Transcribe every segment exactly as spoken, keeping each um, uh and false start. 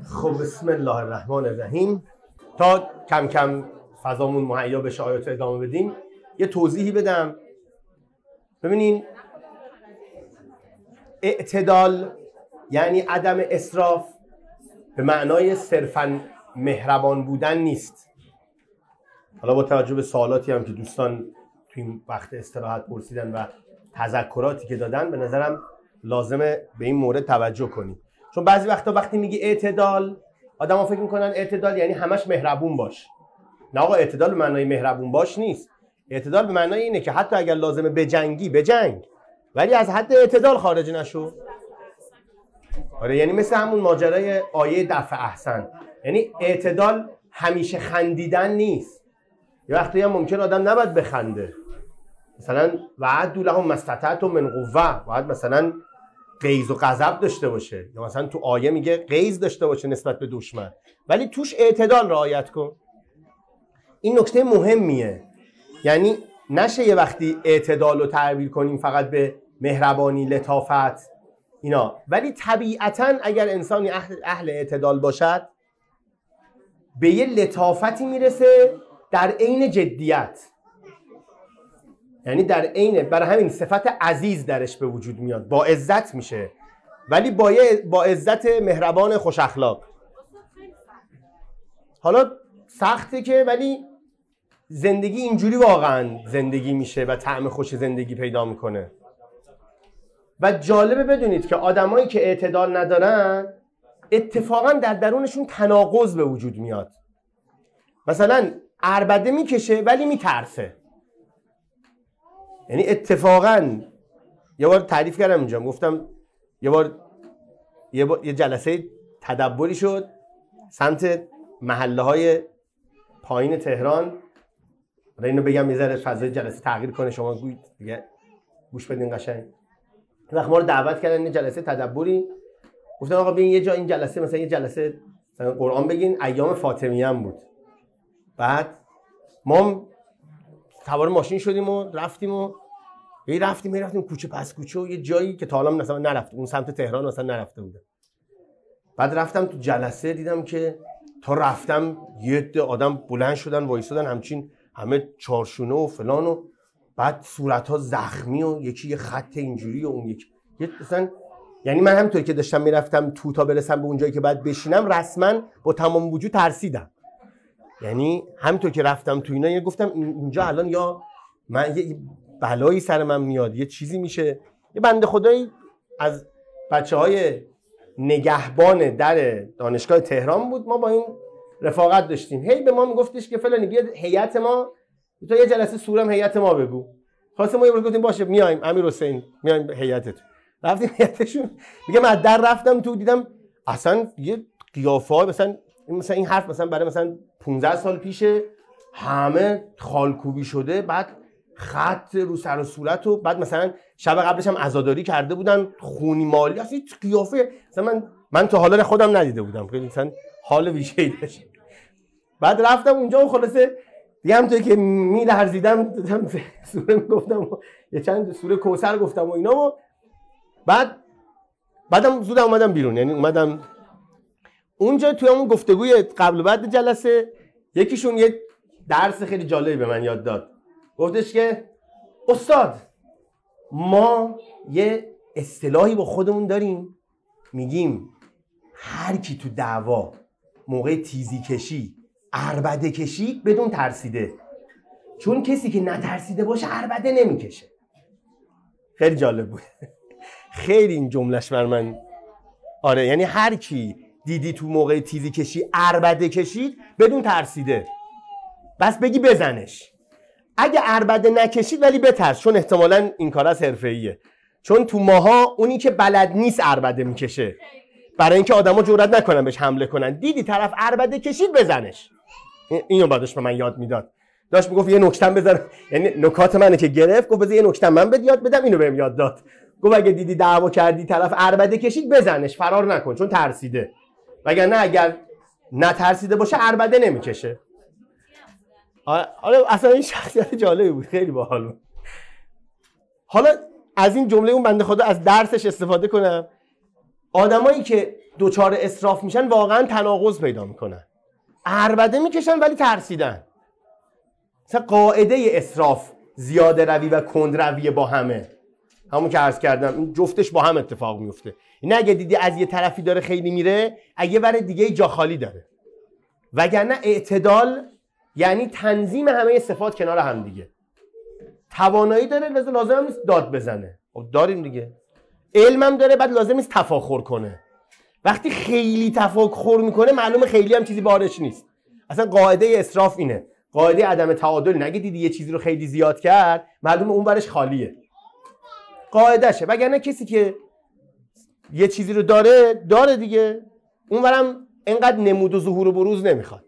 خب بسم الله الرحمن الرحیم. تا کم کم فضامون مهیا بشه آیات ادامه بدیم یه توضیحی بدم. ببینین، اعتدال یعنی عدم اسراف به معنای صرفاً مهربان بودن نیست. حالا با توجه به سوالاتی هم که دوستان توی این وقت استراحت پرسیدن و تذکراتی که دادن، به نظرم لازمه به این مورد توجه کنیم. چون بعضی وقتا وقتی میگی اعتدال، آدم‌ها فکر میکنن اعتدال یعنی همش مهربون باش. نه آقا، اعتدال به معنای مهربون باش نیست. اعتدال به معنای اینه که حتی اگر لازمه بجنگی بجنگ، ولی از حد اعتدال خارج نشو. آره، یعنی مثل همون ماجرای آیه دفع احسن، یعنی اعتدال همیشه خندیدن نیست. یه وقتی هم ممکن آدم نباید بخنده، مثلا وعدوا لهم ما استطعتم من قوة، باید مثلا غیظ و غضب داشته باشه، یا مثلا تو آیه میگه غیظ داشته باشه نسبت به دشمن، ولی توش اعتدال رعایت کن. این نکته مهمیه. یعنی نشه یه وقتی اعتدال رو تعبیر کنیم فقط به مهربانی، لطافت اینا، ولی طبیعتاً اگر انسانی اهل, اهل اعتدال باشد به یه لطافتی میرسه در عین جدیت. یعنی در عین، برای همین صفت عزیز درش به وجود میاد، با عزت میشه، ولی با با عزت مهربان خوش اخلاق. حالا سخته که، ولی زندگی اینجوری واقعا زندگی میشه و طعم خوش زندگی پیدا میکنه. و جالبه بدونید که آدمایی که اعتدال ندارن اتفاقا در درونشون تناقض به وجود میاد. مثلا عربده میکشه ولی میترسه. یعنی اتفاقا یه بار تعریف کردم اینجا، گفتم یه بار یه, بار یه جلسه تدبری شد سمت محله های پایین تهران. اینو بگم یه ذره فضای جلسه تغییر کنه، شما گوید دیگه گوش بدین قشنگ. وقت ما رو دعوت کردن یه جلسه تدبری، گفتن آقا بیاین یه جا این جلسه، مثلا یه جلسه مثلا قرآن بگین. ایام فاطمیه هم بود. بعد ما سوار ماشین شدیم و رفتیم و یه رفتیم یه رفتیم کوچه پس کوچه و یه جایی که تا حالا مثلا نرفتم، اون سمت تهران مثلا نرفته بودم. بعد رفتم تو جلسه، دیدم که تا رفتم یه عده آدم بلند شدن وایسادن همچین، همه چارشونه و فلان، و بعد صورت‌ها زخمی و یکی یه خط اینجوری و اون یکی یه مثلا. یعنی من همونطوری که داشتم میرفتم تو تا برسم به اون جایی که بعد بشینم، رسما با تمام وجود ترسیدم. یعنی همونطور که رفتم تو اینا، یه گفتم اینجا الان یا من یه بلایی سر من میاد، یه چیزی میشه. یه بنده خدایی از بچه‌های نگهبان در دانشگاه تهران بود، ما با این رفاقت داشتیم. هی به ما میگفتش که فلانی بیا هیئت ما، تو یه جلسه سورم هیئت ما بگو. خواستم ما یه بار گفتیم باشه میایم، امیر حسین میایم هیئتت. رفتیم هیئتشون. میگم از در رفتم تو، دیدم اصلا یه قیافه‌ای، مثلا مثلا این حرف مثلا برای مثلا پانزده سال پیشه، همه خالکوبی شده، بعد خط رو سر و صورت، و بعد مثلا شب قبلش هم عزاداری کرده بودن، خونی مالی، اصلا قیافه مثلا من من تا حالا خودم ندیده بودم، خیلی مثلا حال ویژه‌ای داشت. بعد رفتم اونجا و خلاصه دیگه همونطوری که میلرزیدم دیدم سوره میگفتم، یه چند سوره کوثر گفتم و اینا، و بعد بعدم زود اومدم بیرون. یعنی اومدم اونجا توی همون گفتگوی قبل و بعد جلسه، یکیشون یه درس خیلی جالبی به من یاد داد. گفتش که استاد، ما یه اصطلاحی با خودمون داریم، میگیم هر کی تو دعوا موقع تیزی کشی عربده کشید بدون ترسیده، چون کسی که نترسیده باشه عربده نمیکشه. خیلی جالب بود. خیلی این جملهش بر من، آره، یعنی هر کی دیدی تو موقع تیزی کشی عربده کشید بدون ترسیده، بس بگی بزنش. اگه عربده نکشید ولی بترس، چون احتمالاً این کار از حرفه‌ایه. چون تو ماها اونی که بلد نیست عربده میکشه، برای اینکه آدما جرئت نکنن بهش حمله کنن. دیدی طرف عربده کشید بزنش. اینو بعدش به من یاد میداد. داشت میگفت یه نکته‌ام بزن، یعنی نکات منو که گرفت، گفت بذار یه نکته من بهت یاد بدم، اینو بهم یاد داد. گفت اگه دیدی دعوا کردی طرف عربده کشید بزنش، فرار نکن چون ترسیده. وگرنه اگر نترسیده باشه عربده نمیکشه. حالا اصلا این شخصیت جالبی بود، خیلی باحال بود. حالا از این جمله اون بنده خدا از درسش استفاده کنم. آدمایی که دوچار اسراف میشن واقعا تناقض پیدا میکنن. عربده میکشن ولی ترسیدن. مثلا قاعده اسراف زیاده روی و کند روی با همه، همون که عرض کردم این جفتش با هم اتفاق میفته. این اگه دیدی از یه طرفی داره خیلی میره، اگه ور دیگه جا خالی داره. وگرنه اعتدال یعنی تنظیم همه صفات کنار هم دیگه. توانایی داره لازم لازم نیست داد بزنه، خب داریم دیگه. علمم داره بعد لازم نیست تفاخر کنه. وقتی خیلی تفاخر میکنه معلومه خیلی هم چیزی بارش نیست. اصلا قاعده اسراف اینه، قاعده عدم تعادل. نگه دیدی یه چیزی رو خیلی زیاد کرد معلومه اون برش خالیه، قاعدشه. وگرنه کسی که یه چیزی رو داره داره دیگه، اون برم اینقدر نمود و ظهور و بروز نمیخواد.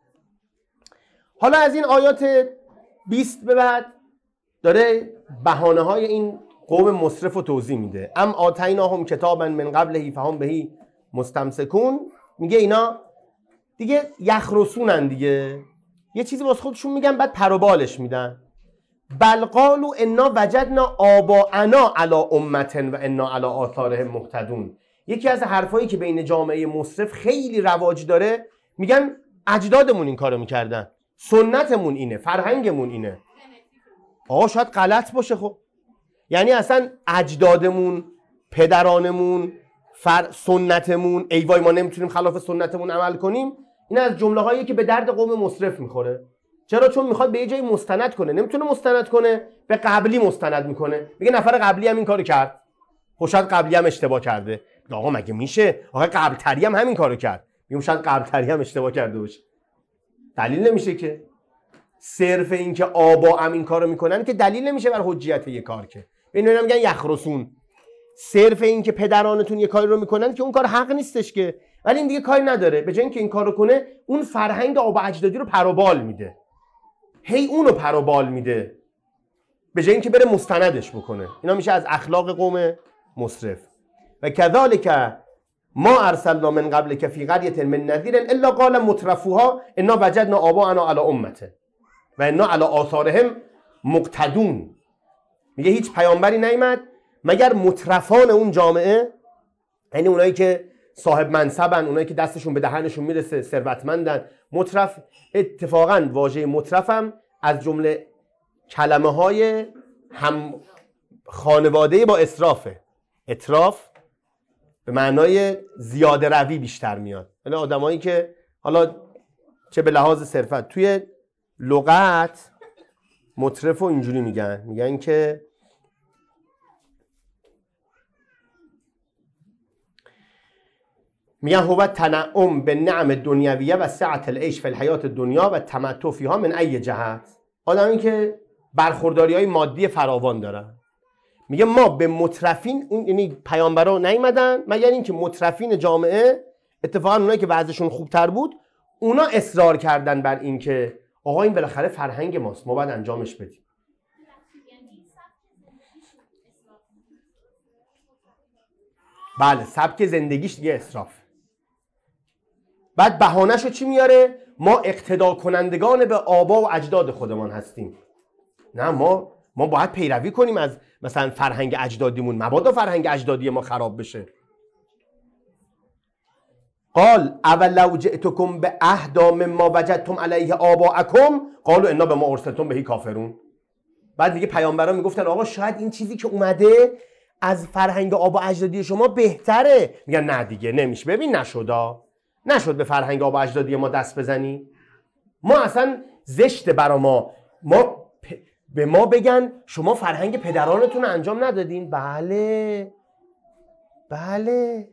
حالا از این آیات بیست به بعد داره بهانه های این قوم مسرف رو توضیح میده. ام آتیناهم کتابا من قبله فهم بهی مستمسکون. میگه اینا دیگه یخرسونن دیگه، یه چیزی واسه خودشون میگن بعد پر و بالش میدن. بل قالوا انا وجدنا آباءنا علی امة و انا علی آثارهم مهتدون. یکی از حرفایی که بین جامعه مسرف خیلی رواج داره، میگن اجدادمون این کارو میکردن، سنتمون اینه، فرهنگمون اینه. آقا شاید غلط باشه. خب یعنی اصلا اجدادمون، پدرانمون، فر... سنتمون، ای وای ما نمیتونیم خلاف سنتمون عمل کنیم، این از جمله هایی که به درد قوم مسرف میخوره. چرا؟ چون میخواد به یه جایی مستند کنه، نمیتونه مستند کنه، به قبلی مستند میکنه. میگه نفر قبلی هم این کارو کرد، خوشت قبلی هم اشتباه کرده. آقا مگه میشه؟ آقا قبل تری هم همین کارو کرد. میگم شاید قبل تری هم اشتباه کرده باشه. دلیل نمیشه که. صرف این که آبا هم این کارو میکنن که دلیل نمیشه بر حجیت یه کار. که اینا میگن یخرسون. صرف این که پدرانتون یه کاری رو میکنن که اون کار حق نیستش که، ولی این دیگه کاری نداره. به جای اینکه این کارو کنه، اون فرهنگ آبا اجدادی رو پروبال میده. هی اونو پروبال میده به جای اینکه بره مستندش بکنه. اینا میشه از اخلاق قوم مسرف. و کذالک ما ارسلنا من قبلک فی قریة من نذیر الا قال مترفوها انا وجدنا آباءنا علی امة و انا علی آثارهم مقتدون. میگه هیچ پیامبری نیامد مگر مترفان اون جامعه، یعنی اونایی که صاحب منصبن، اونایی که دستشون به دهنشون میرسه، ثروتمندن. مترف اتفاقا واژه مترفم از جمله کلمه های هم خانواده با اسرافه. اطراف به معنای زیاده روی بیشتر میاد، یعنی آدمایی که حالا چه به لحاظ صرفت توی لغت مترف رو اینجوری میگن، میگن که میگن هو تنعم به نعم دنیویه و سعت العیش فی الحیات دنیا و تمتع فیها من ای جهت. آدمی که برخورداری های مادی فراوان دارن. میگه ما به مترفین، اون یعنی پیامبرا نیومدن مگر اینکه مترفین جامعه، اتفاقا اونایی که وضعشون خوبتر بود، اونا اصرار کردن بر این که آقا این بالاخره فرهنگ ماست، ما باید انجامش بدیم. بله، سبک زندگیش دیگه اسراف. بعد بهانه‌شو چی میاره؟ ما اقتدا کنندگان به آبا و اجداد خودمان هستیم. نه، ما ما باید پیروی کنیم از مثلا فرهنگ اجدادیمون، مبادا فرهنگ اجدادی ما خراب بشه. قال اولو جئتکم به اهدا مما وجدتم علیه آباءکم قالوا انا بما ارسلتم بهی کافرون. بعد دیگه پیامبران میگفتن آقا شاید این چیزی که اومده از فرهنگ آبا اجدادی شما بهتره. میگن نه دیگه نمیشه. ببین نشدا نشد به فرهنگ آبا اجدادی ما دست بزنی. ما اصلا زشته برا ما ما پ... به ما بگن شما فرهنگ پدرانتون رو انجام ندادین. بله بله،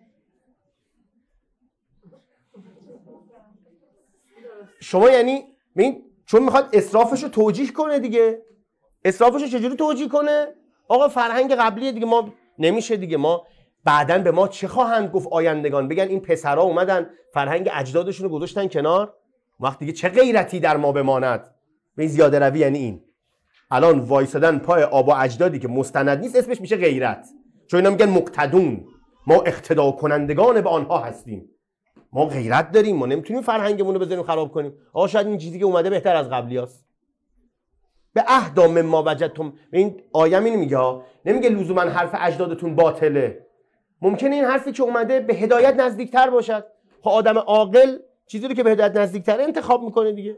شما یعنی ببین، چون میخواد اسرافش رو توجیه کنه دیگه. اسرافش رو چجوری توجیه کنه؟ آقا فرهنگ قبلیه دیگه، ما نمیشه دیگه. ما بعدن به ما چه خواهند گفت آیندگان؟ بگن این پسرها اومدن فرهنگ اجدادشون رو گذاشتن کنار، وقت دیگه چه غیرتی در ما بماند؟ به این زیاده روی یعنی این. الان وایسادن پای آبا اجدادی که مستند نیست، اسمش میشه غیرت. چون اینا میگن مقتدون، ما اقتدا کنندگان به آنها هستیم، ما غیرت داریم، ما نمیتونیم فرهنگمون رو بذاریم خراب کنیم. آقا شاید این چیزی که اومده بهتر از قبلیاست. به اهدا مما وجدتم. این آیه اینو میگه، نمیگه لزوما حرف اجدادتون باطله. ممکنه این حرفی که اومده به هدایت نزدیکتر باشد. خب آدم عاقل چیزی رو که به هدایت نزدیکتر انتخاب میکنه دیگه.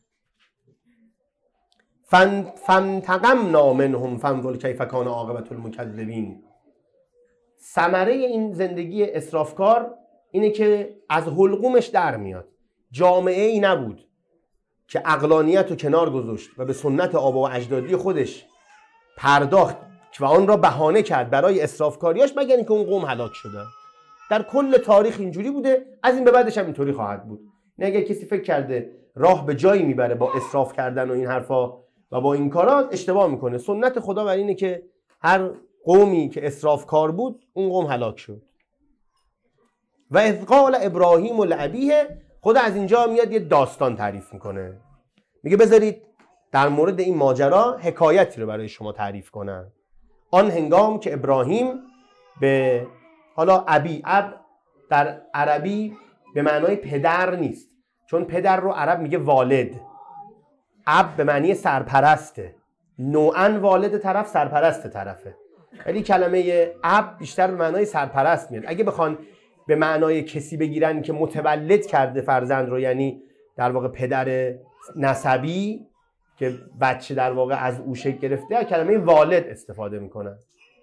فن فانتقمنا منهم فانظر کیف کان عاقبة المکذبین. ثمره این زندگی اسرافکار اینه که از حلقومش در میاد. جامعه ای نبود که عقلانیت رو کنار گذاشت و به سنت آبا و اجدادی خودش پرداخت و آن را بهانه کرد برای اسرافکاریاش، مگر اینکه اون قوم هلاک شده. در کل تاریخ اینجوری بوده، از این به بعدش هم اینطوری خواهد بود. نه اگه کسی فکر کرده راه به جایی میبره با اسراف کردن و این حرفا و با این کارات، اشتباه میکنه. سنت خدا بر اینه که هر قومی که اسرافکار بود اون قوم هلاک شد. و اذ قال ابراهیم لابیه، خدا از اینجا میاد یه داستان تعریف میکنه. میگه بذارید در مورد این ماجرا حکایتی رو برای شما تعریف کنم. آن هنگام که ابراهیم به، حالا ابی، اب در عربی به معنای پدر نیست، چون پدر رو عرب میگه والد. اب به معنی سرپرسته، نوعاً والد طرف سرپرست طرفه، ولی کلمه اب بیشتر به معنای سرپرست میاد. اگه بخوان به معنای کسی بگیرن که متولد کرده فرزند رو، یعنی در واقع پدر نسبی که بچه در واقع از او شکل گرفته، کلمه والد استفاده میکنن.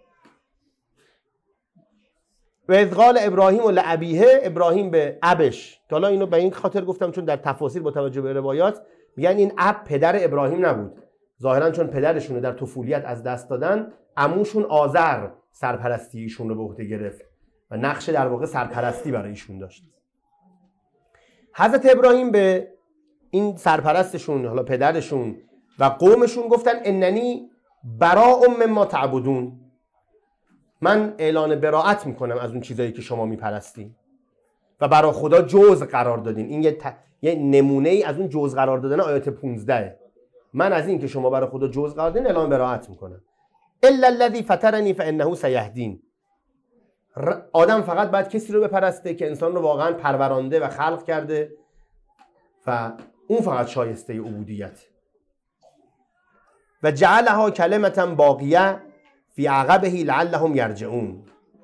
و اذ قال ابراهیم لابیه، ابراهیم به ابش، که حالا اینو به این خاطر گفتم چون در تفاسیر با توجه به روایات میگن این اب پدر ابراهیم نبود، ظاهرا چون پدرشون رو در طفولیت از دست دادن، عموشون آذر سرپرستی ایشون رو به عهده گرفت و نقش در واقع سرپرستی برای ایشون داشت. حضرت ابراهیم به این سرپرستشون، حالا پدرشون و قومشون گفتن اننی براء مما تعبدون، من اعلان براءت میکنم از اون چیزایی که شما میپرستین و برای خدا جزء قرار دادین. این یه, ت... یه نمونه ای از اون جزء قرار دادن آیات پانزده. من از این که شما برای خدا جزء قرار دادین اعلان براءت میکنم. الا الذی فطرنی فانه سیهدین. آدم فقط باید کسی رو بپرسته که انسان رو واقعا پرورانده و خلق کرده و اون فقط شایسته عبودیت. و جعلها کلمة باقیه فی عقبه لعلهم یرجعون.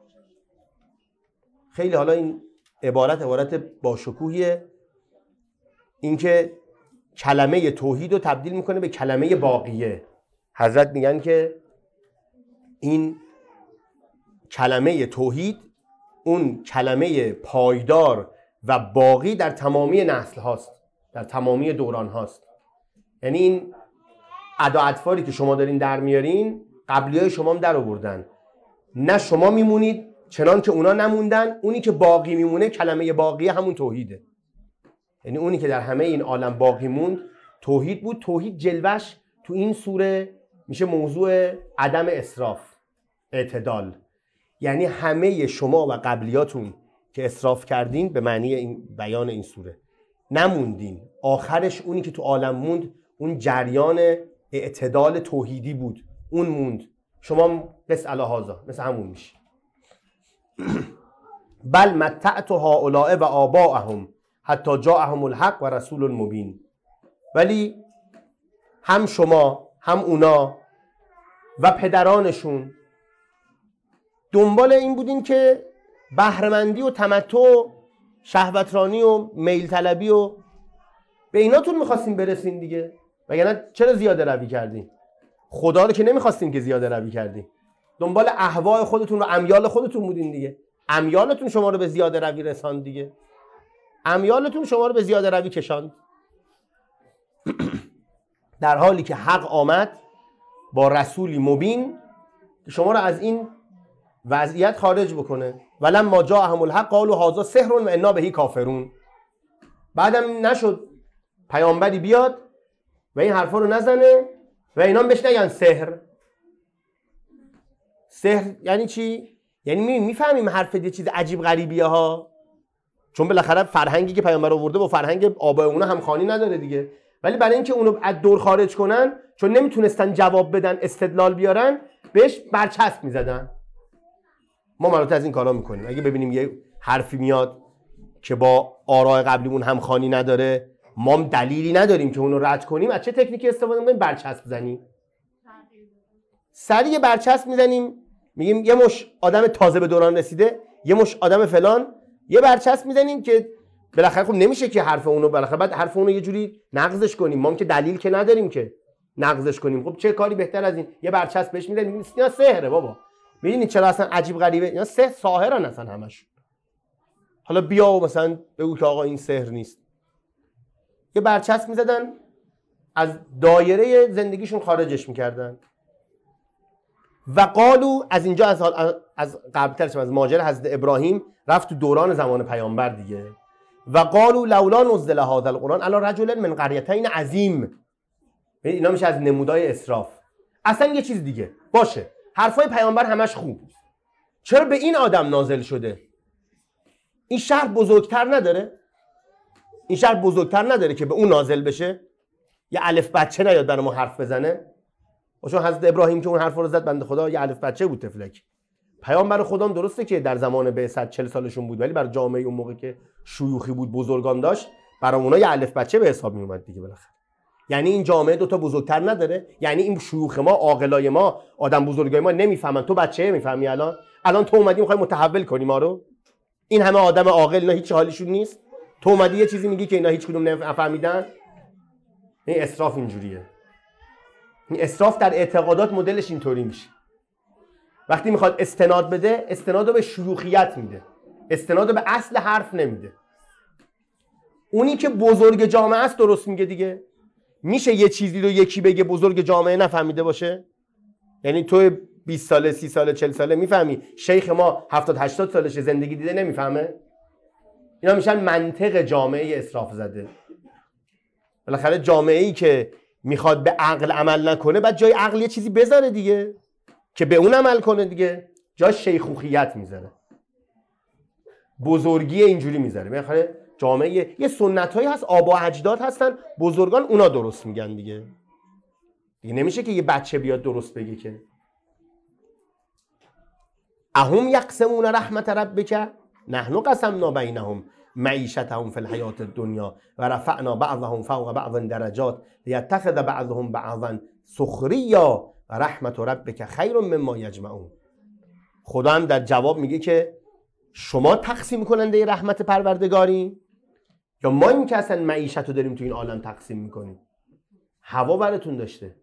خیلی حالا این عبارت عبارت باشکوهیه، اینکه کلمه توحید رو تبدیل میکنه به کلمه باقیه. حضرت میگن که این کلمه توحید اون کلمه پایدار و باقی در تمامی نسل هاست، در تمامی دوران هاست. یعنی این ادا اطفاری که شما دارین در میارین قبلی های شما هم در آوردن، نه شما میمونید چنان که اونا نموندن. اونی که باقی میمونه کلمه باقیه همون توحیده. یعنی اونی که در همه این عالم باقی موند توحید بود. توحید جلوش تو این سوره میشه موضوع عدم اسراف، اعتدال. یعنی همه شما و قبلیاتون که اسراف کردین، به معنی این بیان این سوره نموندین، آخرش اونی که تو عالم موند اون جریان اعتدال توحیدی بود، اون موند. شما مثل الهازا مثل همون میشی. بل متعت هؤلاء و آباءهم حتی جاءهم الحق و رسول مبین. ولی هم شما هم اونا و پدرانشون دنبال این بودین که بهره‌مندی و تمتع، شهوترانی و میل طلبی و به ایناتون میخواستین برسین دیگه، وگرنه چرا زیاده روی کردین؟ خدا رو که نمیخواستین که زیاده روی کردین، دنبال اهواء خودتون و امیال خودتون بودین دیگه. امیالتون شما رو به زیاده روی رساند دیگه، امیالتون شما رو به زیاده روی کشاند. در حالی که حق آمد با رسولی مبین که شما رو از این وضعیت خارج بکنه. ولما جاءهم الحق قالوا هذا سحر و انا به کافرون. بعدم نشد پیامبری بیاد و این حرفا رو نزنه و اینا بهش نگن سحر. سحر یعنی چی؟ یعنی میفهمیم حرف یه چیز عجیب غریبیه ها، چون بالاخره فرهنگی که پیامبر آورده با فرهنگ آبای اونا همخوانی نداره دیگه. ولی برای اینکه اونو از دور خارج کنن، چون نمیتونستن جواب بدن، استدلال بیارن، بهش برچسب میزدن. ما مراتب از این کارا میکنیم. اگه ببینیم یه حرفی میاد که با آراء قبلیمون همخوانی نداره، ما دلیلی نداریم که اونو رد کنیم، از چه تکنیکی استفاده میکنیم؟ برچسب زنیم. سریع برچسب میزنیم میگیم یه مش آدم تازه به دوران رسیده، یه مش آدم فلان، یه برچسب میزنیم که بالاخره خب نمیشه که حرف اونو بالاخره بعد حرف اونو یه جوری نقضش کنیم. ما که دلیل که نداریم که نقضش کنیم. خب چه کاری بهتر از این؟ یه برچسب بهش میزنیم میگیم اینا سحره بابا. میدونید چرا اصلا عجیب غریبه؟ اینا سحر ساحرن اصلا همش. حالا بیا و مثلا بگو که آقا این سحر نیست. یه برچسب میزدن، از دایره زندگیشون خارجش میکردن. و قالو از اینجا از از قبلترش از ماجرا حضرت ابراهیم رفت تو دوران زمان پیامبر دیگه. و قالو لولا نزل هذا القرآن علی رجل من قریتین عظیم. اینا میشه از نمودای اسراف. اصلا یه چیز دیگه باشه، حرفای پیامبر همش خوب، چرا به این آدم نازل شده؟ این شهر بزرگتر نداره؟ این شهر بزرگتر نداره که به اون نازل بشه؟ یه الف بچه نیاد برای ما حرف بزنه؟ چون حضرت ابراهیم که اون حرف رو زد بنده خدا یه الف بچه بود، تفلک. پیامبر خدا درسته که در زمان بعثت چهل سالشون بود، ولی برای جامعه اون موقع که شیوخی بود، بزرگان داشت، برای اونها یه الف بچه به حساب می اومد دیگه بالاخره. یعنی این جامعه دو تا بزرگتر نداره؟ یعنی این شیوخ ما، عاقلای ما، آدم بزرگای ما نمیفهمن؟ تو بچه میفهمی الان؟ الان تو اومدی میخوای متحول کنی ما رو؟ این همه آدم عاقل اینا هیچ حالیشون نیست؟ تو اومدی یه چیزی میگی که اینا هیچ کدوم نفهمیدن؟ این اسراف اینجوریه. این اسراف در اعتقادات مدلش اینطوری میشه. وقتی میخواد استناد بده، استناد رو به شیوخیت میده، استناد رو به اصل حرف نمیده. اونی که بزرگ جامعه است درست میگه دیگه. میشه یه چیزی رو یکی بگه بزرگ جامعه نفهمیده باشه؟ یعنی تو بیست ساله، سی ساله، چهل ساله میفهمی، شیخ ما هفتاد هشتاد سالشه زندگی دیده نمیفهمه؟ اینا میشن منطق جامعه اسراف زده. بالاخره جامعه ای که میخواد به عقل عمل نکنه بعد جای عقل یه چیزی بذاره دیگه که به اون عمل کنه دیگه. جای شیخوخیت میذاره، بزرگی اینجوری میذاره. بالاخره جامعه یه سنتایی هست، آبا و اجداد هستن، بزرگان اونا درست میگن دیگه. دیگه نمیشه که یه بچه بیاد درست بگه که. اهم یقسمون رحمت ربک نحن قسمنا بینهم معیشتهم فی الحیات الدنیا و رفعنا بعضهم فوق بعض درجات لیتخذ بعضهم بعضا سخریا و رحمت ربک خیر مما یجمعون. خدا هم در جواب میگه که شما تقسیم کننده رحمت پروردگاری یا ما این که اصلا معیشت رو داریم تو این عالم تقسیم میکنیم؟ هوا براتون داشته،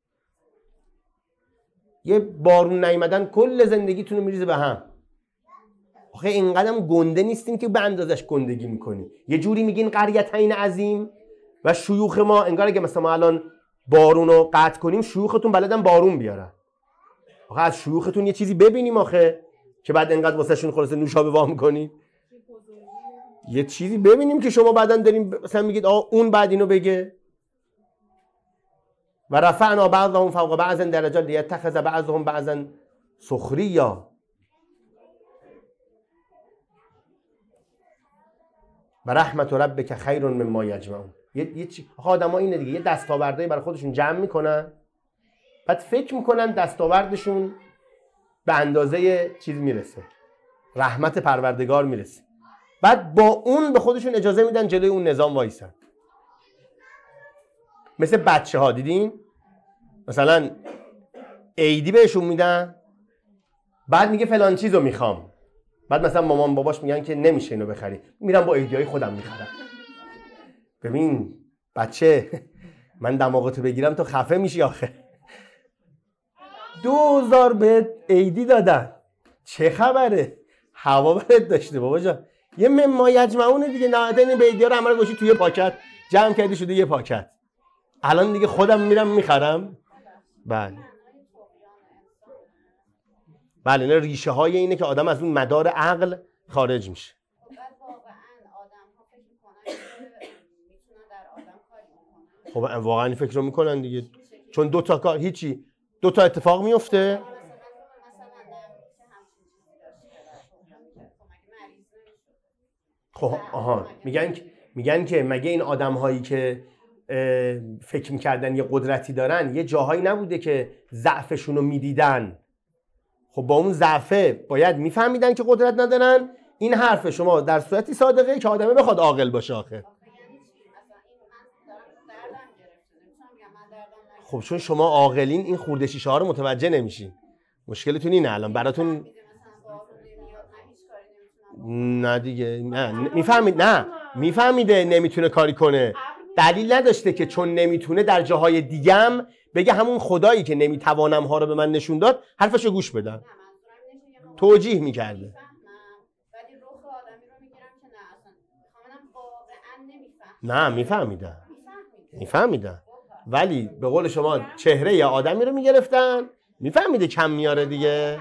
یه بارون نیومدن کل زندگیتون رو میریزه به هم. آخه اینقدر گنده نیستین که به اندازش گندگی میکنی. یه جوری میگین قریتین عظیم و شیوخ ما انگار اگه مثلا ما الان بارون رو قطع کنیم شیوختون بلدن بارون بیارن. آخه از شیوختون یه چیزی ببینیم آخه که بعد انقدر واسه شون خلاص نوشابه وا میکنید. یه چیزی ببینیم که شما بعدن داریم مثلا میگید آ اون بعد اینو بگه. و رفعنا بعضهم فوق بعض درجات لیتخذ بعضهم بعضا سخریا و رحمت ربک خیر مما یجمعون. یه یه چی آدم‌ها اینه دیگه، یه دستاوردی برای خودشون جمع میکنن، بعد فکر میکنن دستاوردشون به اندازه چیز میرسه، رحمت پروردگار میرسه، بعد با اون به خودشون اجازه میدن جلوی اون نظام وایسن. مثل بچه ها دیدین مثلا عیدی بهشون میدن، بعد میگه فلان چیزو میخوام، بعد مثلا مامان باباش میگن که نمیشه اینو بخری، میرم با عیدیای خودم میخرم. ببین بچه من دماغتو بگیرم تو خفه میشی آخه. دوزار بهت عیدی دادن چه خبره؟ هوا برات داشته بابا جان. یه مما یجمعونه دیگه، نهایتا این به عیدیا رو همه رو گوشی توی پاکت جمع کردی شده یه پاکت. الان دیگه خودم میرم میخرم. بله بله نه ریشه های اینه که آدم از اون مدار عقل خارج میشه. خب واقعا این فکر رو میکنن دیگه، چون دو تا کار هیچی دو تا اتفاق میفته. خب آها میگن که میگن که مگه این آدم هایی که فکر میکردن یه قدرتی دارن یه جاهایی نبوده که ضعفشون رو میدیدن؟ خب با اون ضعفه باید میفهمیدن که قدرت ندارن. این حرف شما در صورتی صادقه که آدمه بخواد عاقل باشه آخه. خب چون شما عاقلین این خورده شیشه ها رو متوجه نمیشین. مشکلتون اینه الان براتون. نه دیگه نه میفهمید نه میفهمیده نمیتونه کاری کنه. دلیل نداشته که چون نمیتونه در جاهای دیگم بگه همون خدایی که نمیتوانم ها رو به من نشون داد حرفشو گوش بدم. توجیه میکرده. نه میفهمیدن میفهمیدن ولی به قول شما چهره یا آدمی رو میگرفتن. میفهمیده کم میاره دیگه.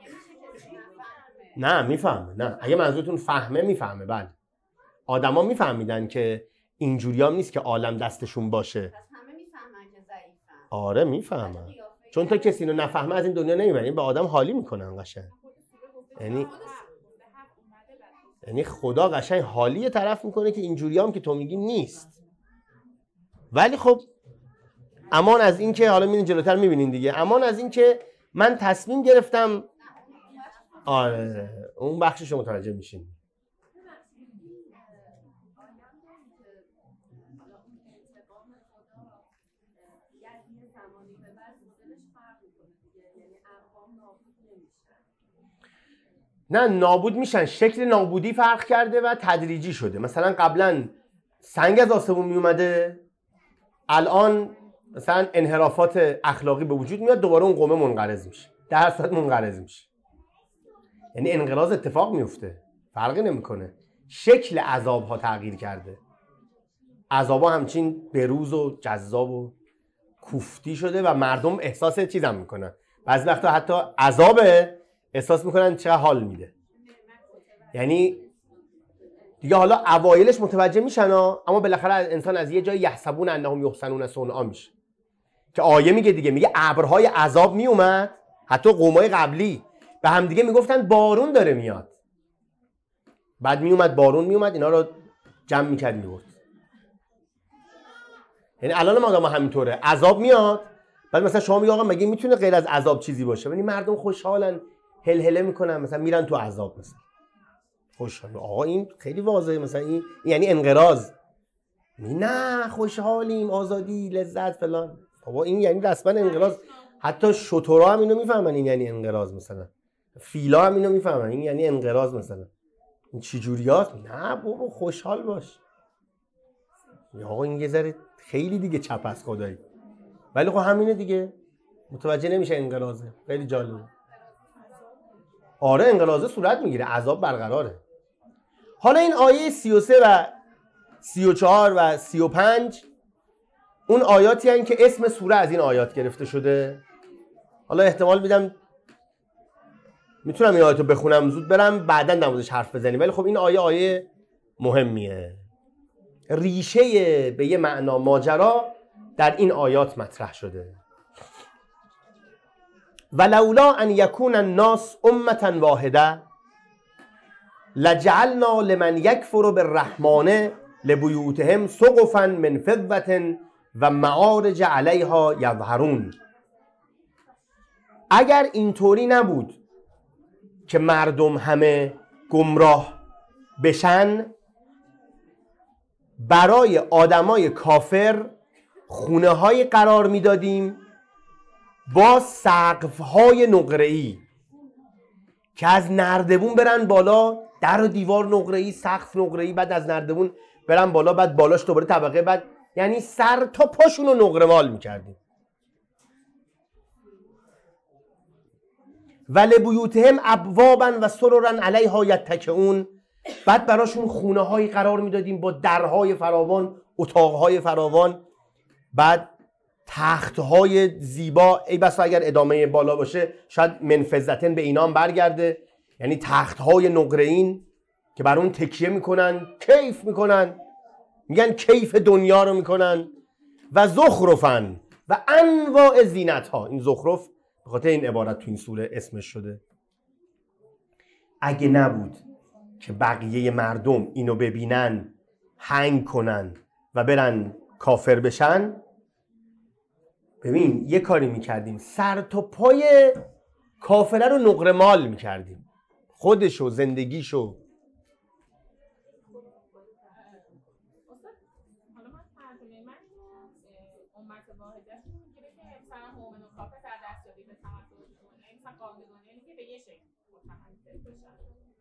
نه میفهمه. نه اگه منظورتون فهمه میفهمه. بله آدما میفهمیدن که اینجوری هم نیست که عالم دستشون باشه. آره میفهمن چون تا کسی رو نفهمه از این دنیا نمیبره. به آدم حالی میکنن قشنگ. یعنی یعنی خدا قشنگ حالی طرف میکنه که اینجوری هم که تو میگی نیست. ولی خب امان از این که حالا میرین جلوتر میبینین دیگه. امان از این که من تصمیم گرفتم. آره اون بخشش رو متوجه میشین. نه نابود میشن. شکل نابودی فرق کرده و تدریجی شده. مثلا قبلا سنگ از آسمون میومده، الان مثلا انحرافات اخلاقی به وجود میاد، دوباره اون قومه منقرض میشه، در هر صورت منقرض میشه. یعنی انقراض اتفاق میفته، فرقی نمیکنه. شکل عذاب ها تغییر کرده. عذاب ها همچین بروز و جذاب و کوفتی شده و مردم احساس چیزم میکنن. بعضی وقتا حتی عذاب احساس میکنن چه حال میده. یعنی دیگه حالا اوایلش متوجه میشن ها، اما بالاخره انسان از یه جای یحسبون انهم یحسنون صنعا میشه که آیه میگه دیگه، میگه ابرهای عذاب میومد، حتی قومای قبلی به هم دیگه میگفتن بارون داره میاد. بعد میومد بارون میومد اینا رو جمع میکرد میورد. یعنی الان ما آدم همینطوره، عذاب میاد بعد مثلا شما میگه آقا مگه میتونه غیر از عذاب چیزی باشه؟ یعنی مردم خوشحالن، هلهله میکنن، مثلا میرن تو عذاب، مثلا خوشحال. آقا این خیلی واضحه، مثلا این یعنی انقراض. نه خوشحالیم، آزادی، لذت فلان. بابا این یعنی رسما انقراض. حتی شترها هم اینو میفهمن این یعنی انقراض. مثلا فیلا هم اینو میفهمن این یعنی انقراض. مثلا این چه جوریاست؟ نه بابا خوشحال باش. آقا این یه ذره خیلی دیگه چپ است خدایی. ولی خب همینه دیگه، متوجه نمیشه انقراضه. خیلی جالبه. آره انقراضه صورت میگیره، عذاب برقراره. حالا این آیه سی و سه و سی و چهار و سی و پنج اون آیاتی هستند که اسم سوره از این آیات گرفته شده. حالا احتمال میدم میتونم این آیاتو بخونم زود برم بعداً در موردش حرف بزنیم، ولی خب این آیه آیه مهمیه. ریشه به یه معنا ماجرا در این آیات مطرح شده. ولولا ان یکون الناس امة واحده لجعلنا لمن یکفر بالرحمن لبیوتهم سقفا من فضة و معارج علیها یظهرون. اگر اینطوری نبود که مردم همه گمراه بشن، برای آدمای کافر خونه های قرار میدادیم با سقف های نقره‌ای که از نردبون برن بالا، در و دیوار نقره‌ای، سقف نقره‌ای، بعد از نردبون برن بالا، بعد بالاش دوباره طبقه، بعد یعنی سر تا پاشون رو نقره مال میکردیم. ولبیوتهم ابوابا و سررا علیها یتکئون، بعد براشون خونه هایی قرار میدادیم با درهای فراوان، اتاقهای فراوان، بعد تختهای زیبا. ای بسا اگر ادامه بالا باشه شاید منفذتن به اینا هم برگرده، یعنی تختهای نقره‌این که بر اون تکیه میکنن، کیف میکنن، میگن کیف دنیا رو میکنن. و زخرفن و انواع زینت ها. این زخرف به خاطر این عبارت تو این سوره اسمش شده. اگه نبود که بقیه مردم اینو ببینن، هنگ کنن و برن کافر بشن، ببین یه کاری میکردیم، سر تا پای کافره رو نقره مال میکردیم، خودشو، زندگیشو. امت واحده میگه که مثلا مؤمن و کافر در دستیابی به تمتع دنیا، مثلا قانون دنیا که به یه شکل متمثل بشن.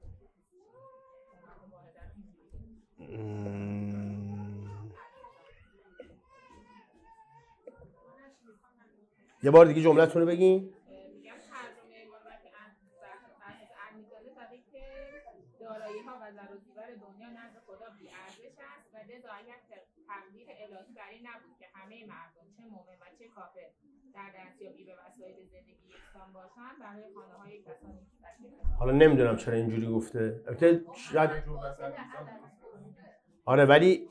یه بار دیگه جمله‌تون رو بگین. میگم ترجمه عبارت از المیزان داده که دارایی‌ها و زر و زیور دنیا نزد خدا بی‌ارزش است و لذا اگر تقدیر الهی بر این نبود که همه مردم چه مؤمن و چه کافر در دستیابی به وسایل زندگی یکسان باشند، برای خانه‌های کسانی که حالا نمیدونم چرا اینجوری گفته. البته شاید آره ولی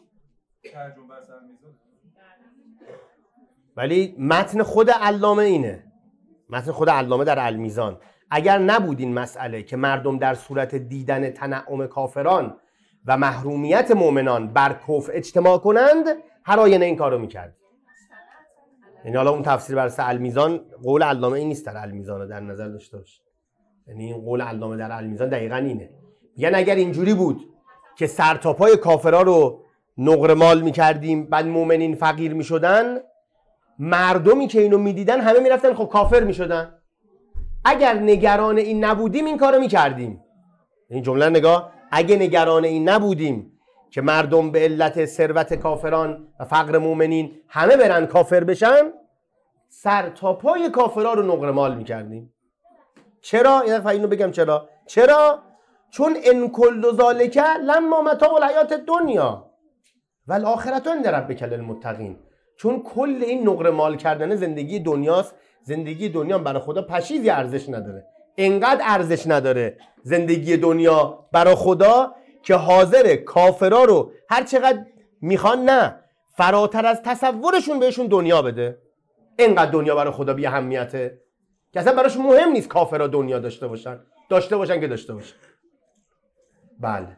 ولی متن خود علامه اینه، متن خود علامه در المیزان، اگر نبود این مسئله که مردم در صورت دیدن تنعم کافران و محرومیت مؤمنان بر کفر اجتماع کنند، هر آینه این کارو میکرد. یعنی حالا اون تفسیر بر اساس المیزان قول علامه این نیست، در المیزان رو در نظر داشته باشید. یعنی این قول علامه در المیزان دقیقاً اینه. میگن اگر اینجوری بود که سر تا پای کافرا رو نقره مال میکردیم بعد مؤمنین فقیر میشدن، مردمی که اینو میدیدن همه میرفتن خب کافر میشدن. اگر نگران این نبودیم این کارو میکردیم. این جمله نگاه، اگه نگران این نبودیم که مردم به علت ثروت کافران و فقر مؤمنین همه برن کافر بشن، سر تا پای کافرا رو نقره مال میکردیم. چرا؟ یه دفعه اینو بگم چرا؟ چرا؟ چون ان کل ذالک لما متاع الحیات الدنیا والآخرة عند ربک للمتقین. چون کل این نقره مال کردن زندگی دنیاست. زندگی دنیا برای خدا پشیزی ارزش نداره. انقدر ارزش نداره زندگی دنیا برای خدا که حاضر کافرا رو هر چقدر میخوان نه فراتر از تصورشون بهشون دنیا بده. انقدر دنیا برای خدا بی اهمیته که اصلا براش مهم نیست کافرا دنیا داشته باشن، داشته باشن که داشته باشن. بله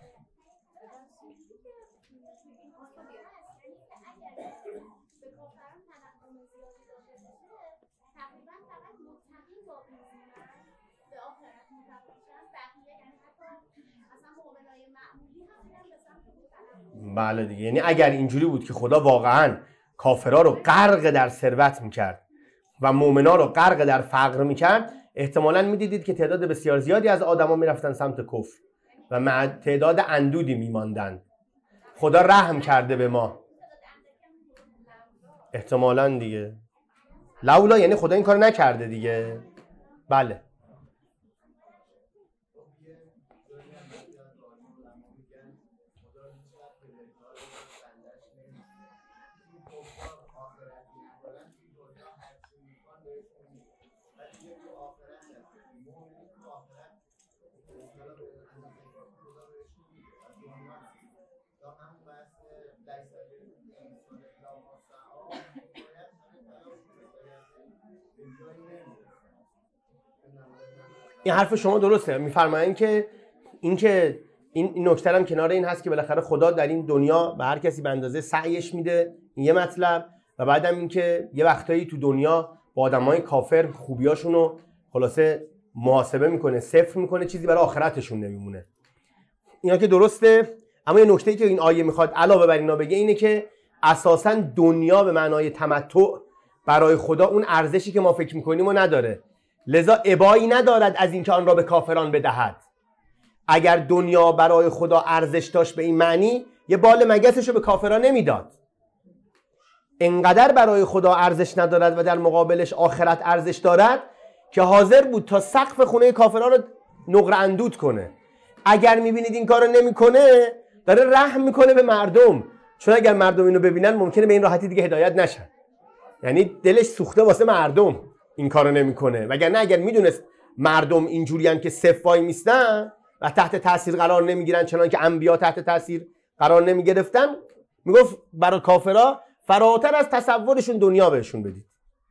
بله دیگه، یعنی اگر اینجوری بود که خدا واقعا کافرها رو غرق در ثروت میکرد و مؤمنا رو غرق در فقر میکرد، احتمالاً میدیدید که تعداد بسیار زیادی از آدما میرفتن سمت کفر و مع تعداد اندودی میماندن. خدا رحم کرده به ما احتمالاً دیگه. لولا یعنی خدا این کار نکرده دیگه. بله این حرف شما درسته. میفرمایند که این که این نکته هم کنار این هست که بالاخره خدا در این دنیا به هر کسی به اندازه سعیش میده، این یه مطلب. و بعدم این که یه وقتایی تو دنیا با آدمای کافر خوبیاشون رو خلاصه محاسبه میکنه، صفر میکنه، چیزی برای آخرتشون نمیمونه. اینا که درسته. اما یه نکته‌ای که این آیه میخواد علاوه بر اینا بگه اینه که اساساً دنیا به معنای تمتع برای خدا اون ارزشی که ما فکر میکنیم و نداره، لذا ابایی ندارد از اینکه آن را به کافران بدهد. اگر دنیا برای خدا ارزش داشت به این معنی، یه بال مگسش رو به کافران نمیداد. انقدر برای خدا ارزش ندارد و در مقابلش آخرت ارزش دارد که حاضر بود تا سقف خونه کافران رو نقره اندود کنه. اگر میبینید این کارو نمیکنه، داره رحم میکنه به مردم، چون اگر مردم اینو ببینن ممکنه به این راحتی دیگه هدایت نشن. یعنی دلش سوخته واسه مردم این کارو نمیکنه. وگرنه اگر میدونست مردم اینجوریان که صف وای میستن و تحت تاثیر قرار نمیگیرن، چنان که انبیا تحت تاثیر قرار نمیگرفتن، میگفت برای کافرها فراتر از تصورشون دنیا بهشون بدید.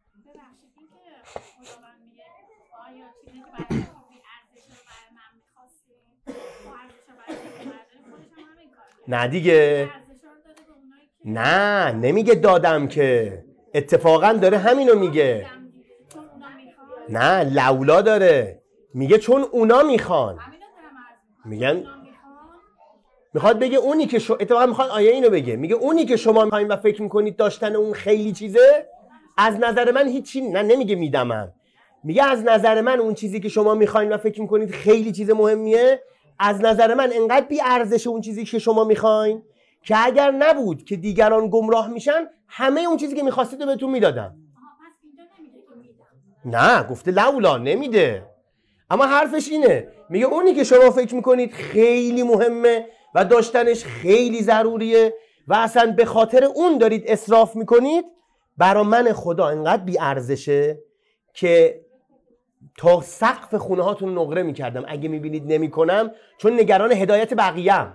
نه دیگه، نه نمیگه دادم که، اتفاقا داره همینو میگه. نه لولا داره میگه چون اونا میخوان. میگن میخواد بگه اونی که شما اتفاقا میخواد آیه اینو بگه، میگه اونی که شما میخواین و فکر میکنید داشتن اون خیلی چیزه، از نظر من هیچی نه، نمیگه میدمم، میگه از نظر من اون چیزی که شما میخواین و فکر میکنید خیلی چیز مهمیه، از نظر من انقدر بی ارزش اون چیزی که شما میخواین که اگر نبود که دیگران گمراه میشن همه اون چیزی که میخواستید رو بهتون میدادم. نه گفته لولا، نمیده. اما حرفش اینه، میگه اونی که شما فکر میکنید خیلی مهمه و داشتنش خیلی ضروریه و اصلا به خاطر اون دارید اسراف میکنید، برا من خدا انقدر بی ارزشه که تا سقف خونه هاتون نقره میکردم اگه میبینید نمیکنم، چون نگران هدایت بقیه ام.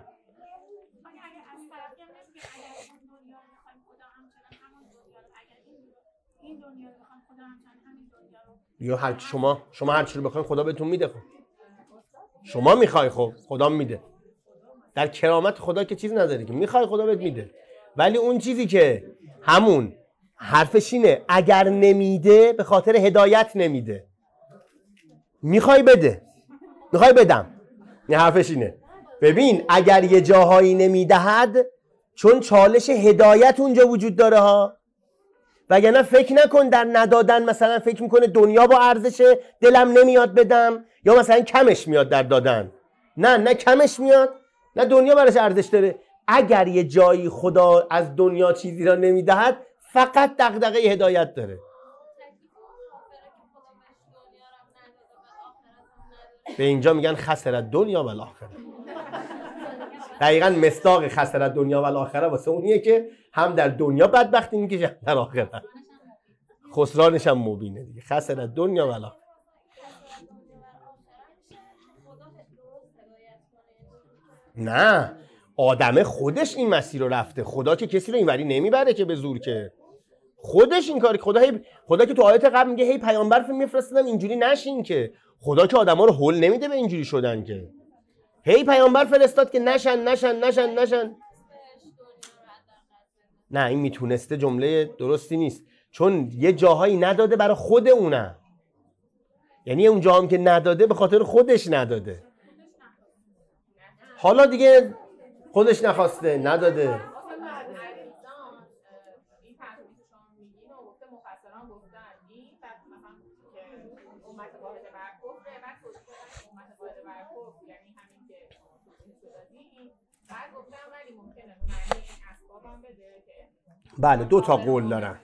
یا هر شما شما هر چی رو بخواید خدا بهتون میده. خب شما میخوای، خب خدا میده. در کرامت خدا که چیز نداری که میخوای خدا بهت میده، ولی اون چیزی که همون حرفش اینه اگر نمیده به خاطر هدایت نمیده، میخوای بده، میخوای بدم، این حرفش اینه. ببین اگر یه جاهایی نمیدهد چون چالش هدایت اونجا وجود داره ها، وگرنه فکر نکن در ندادن مثلا فکر میکنه دنیا با ارزشه دلم نمیاد بدم، یا مثلا کمش میاد در دادن. نه نه کمش میاد، نه دنیا براش ارزش داره. اگر یه جایی خدا از دنیا چیزی را نمیدهد فقط دغدغه هدایت داره. به اینجا میگن خسرت دنیا و الاخره. دقیقاً مصداق خسرت دنیا و الاخره واسه اونیه که هم در دنیا بدبختی میکشه هم در آخرت. خسرانش هم مبینه دیگه. خسرت دنیا و الاخره. نه آدم خودش این مسیر رو رفته، خدا که کسی رو اینوری نمیبره که به زور، که خودش این کاری. خدا هی خدا که تو آیات قبل میگه هی پیامبر میفرستادم اینجوری نشین، که خدا که آدما رو هول نمیده به اینجوری شدن، که هی پیامبر فرستاد که نشن نشن نشن نشن. نه این میتونسته جمله درستی نیست، چون یه جاهایی نداده برای خود اونه، یعنی اون جاهام که نداده به خاطر خودش نداده. حالا دیگه خودش نخواسته نداده. بله دو تا قول دارن.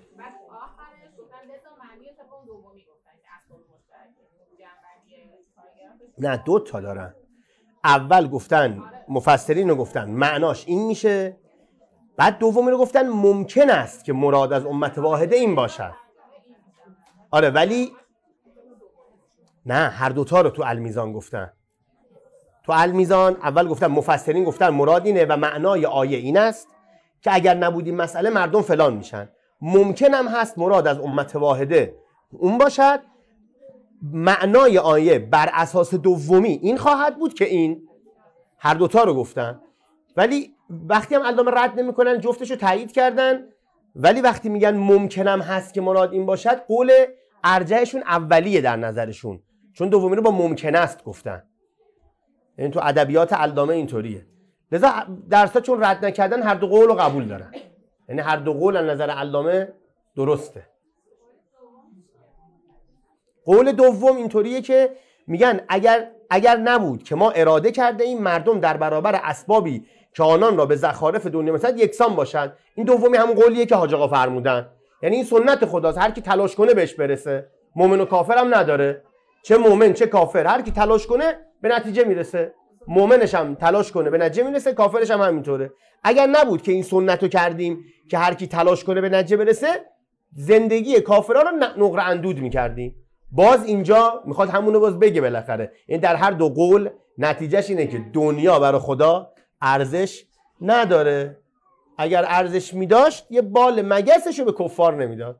نه دو تا دارن. اول گفتن مفسرین رو گفتن معناش این میشه، بعد دومی رو گفتن ممکن است که مراد از امت واحده این باشد. آره ولی نه هر دوتا رو تو المیزان گفتن. تو المیزان اول گفتن مفسرین گفتن مراد اینه و معنای آیه این است که اگر نبودیم مسئله مردم فلان میشن. ممکن هم هست مراد از امت واحده اون باشد. معنای آیه بر اساس دومی این خواهد بود که این. هر دوتا رو گفتن، ولی وقتی هم علامه رد نمیکنن جفتشو تایید کردن، ولی وقتی میگن ممکنم هست که مراد این باشد قول ارجحشون اولیه در نظرشون، چون دومی رو با ممکن است گفتن. یعنی تو ادبیات علامه اینطوریه. لذا درستا چون رد نکردن هر دو قول رو قبول دارن، یعنی هر دو قول از نظر علامه درسته. قول دوم اینطوریه که میگن اگر اگر نبود که ما اراده کرده این مردم در برابر اسبابی که آنان را به زخارف دنیا مثلا یکسان باشند. این دومی همون قولیه که حاج آقا فرمودن، یعنی این سنت خداست، هر کی تلاش کنه بهش برسه. مؤمن و کافر هم نداره، چه مؤمن چه کافر هر کی تلاش کنه به نتیجه میرسه. مؤمنش هم تلاش کنه به نتیجه میرسه، کافرش هم همینطوره. اگر نبود که این سنتو کردیم که هر کی تلاش کنه به نتیجه برسه، زندگی کافرها رو نقره اندود میکردیم. باز اینجا میخواد همونو باز بگه بالاخره، این در هر دو قول نتیجهش اینه که دنیا برای خدا ارزش نداره. اگر ارزش میداشت یه بال مگسشو به کفار نمیداد.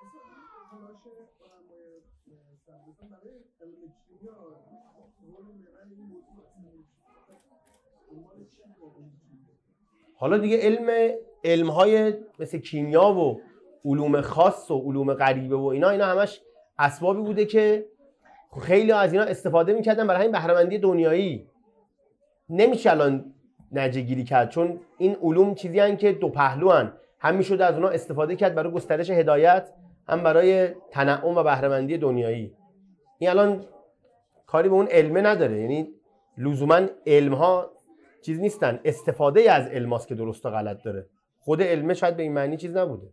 حالا دیگه علم علمهای مثل کیمیا و علوم خاص و علوم غریبه و اینا اینا همش اسبابی بوده که خیلی از اینا استفاده میکردن برای همین بهره‌مندی دنیایی. نمیشه الان نتیجه گیری کرد، چون این علوم چیزی هستند که دو پهلو هستند، هم میشد از اونها استفاده کرد برای گسترش هدایت، هم برای تنعم و بهره‌مندی دنیایی. این الان کاری به اون علمه نداره، یعنی لزوما علم ها چیز نیستن، استفاده از علماست که درست و غلط داره. خود علمه شاید به این معنی چیز نبوده.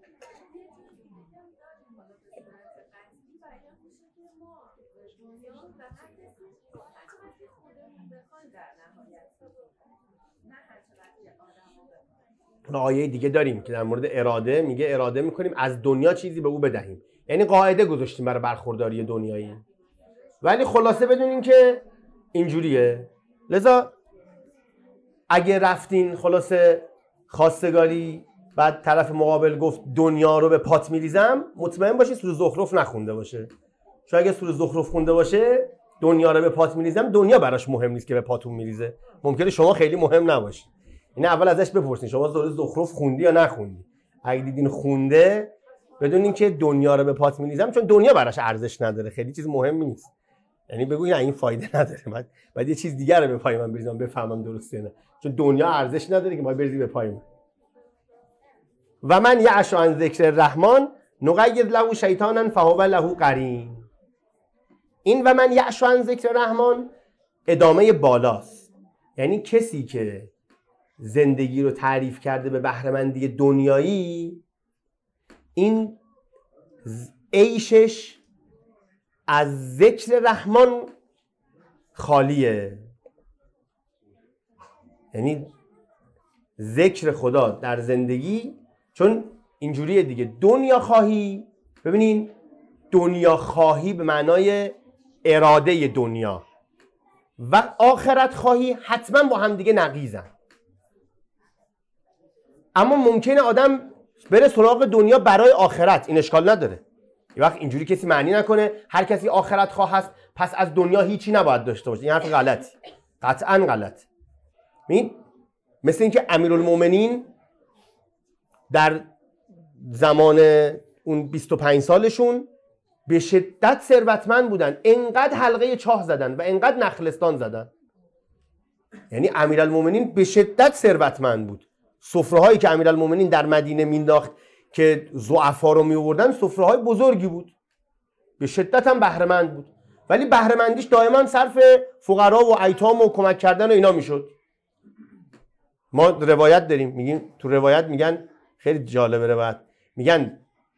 آیه دیگه داریم که در مورد اراده میگه اراده میکنیم از دنیا چیزی به او بدهیم، یعنی قاعده گذاشتیم برای برخورداری دنیایی. ولی خلاصه بدونین که اینجوریه. لذا اگه رفتین خلاصه خواستگاری، بعد طرف مقابل گفت دنیا رو به پات میریزم، مطمئن باشی سوره زخرف نخونده باشه. چون اگه سوره زخرف خونده باشه دنیا رو به پات میریزم، دنیا براش مهم نیست که به پاتون میریزه. ممکنه شما خیلی مهم نباشی. این اول ازش بپرسین شما سوره زخرف خوندی یا نخوندی. اگه دیدین خونده بدونین که دنیا رو به پات میریزم، چون دنیا براش ارزش نداره، خیلی چیز مهمی نیست. یعنی بگو نه این فایده نداره، من بعد یه چیز دیگه رو به پای من بریزم بفهمم درسته نه، چون دنیا ارزش نداره که ما بریزی به پای من. و من یعش عن ذکر الرحمن نقید له شیطانا فهو له قرین. این و من یعش عن ذکر الرحمن ادامه بالاست، یعنی کسی که زندگی رو تعریف کرده به بهره‌مندی دنیایی، این عیشش از ذکر رحمان خالیه. یعنی ذکر خدا در زندگی، چون اینجوریه دیگه، دنیا خواهی، ببینین دنیا خواهی به معنای اراده دنیا و آخرت خواهی حتما با هم دیگه نقیزن. اما ممکنه آدم بره سراغ دنیا برای آخرت، این اشکال نداره. یه وقت اینجوری کسی معنی نکنه هر کسی آخرت خواه هست پس از دنیا هیچی نباید داشته باشه. این حرف غلطی، قطعا غلط. ببین مثل اینکه امیرالمومنین در زمان اون بیست و پنج سالشون به شدت ثروتمند بودن، انقدر حلقه چاه زدن و انقدر نخلستان زدن. یعنی امیرالمومنین به شدت ثروتمند بود. سفره‌هایی که امیرالمومنین در مدینه مینداخت که ضعفا رو می‌آوردن سفره‌های بزرگی بود، به شدت هم بهره‌مند بود، ولی بهره‌مندیش دائما صرف فقرا و ایتام و کمک کردن و اینا میشد. ما روایت داریم، میگیم تو روایت میگن خیلی جالبه روایت، میگن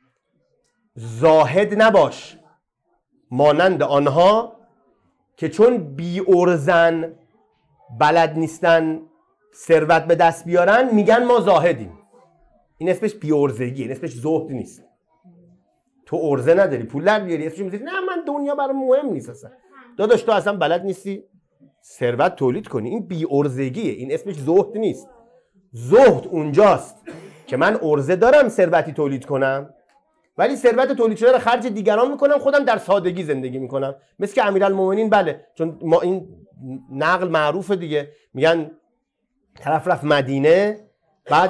زاهد نباش مانند آنها که چون بی ارزن بلد نیستن ثروت به دست بیارن میگن ما زاهدیم. این اسمش بی ارزگیه، این اسمش زهد نیست. تو ارزه نداری پول در بیاری اسمش میگی نه من دنیا برام مهم نیست اصلا. داداش تو اصلا بلد نیستی ثروت تولید کنی، این بی ارزگیه، این اسمش زهد نیست. زهد اونجاست که من ارزه دارم ثروتی تولید کنم، ولی ثروت تولید شده رو خرج دیگران میکنم، خودم در سادگی زندگی میکنم. مثل که امیرالمومنین، بله، چون ما این نقل معروفه دیگه، میگن طرف رفت مدینه، بعد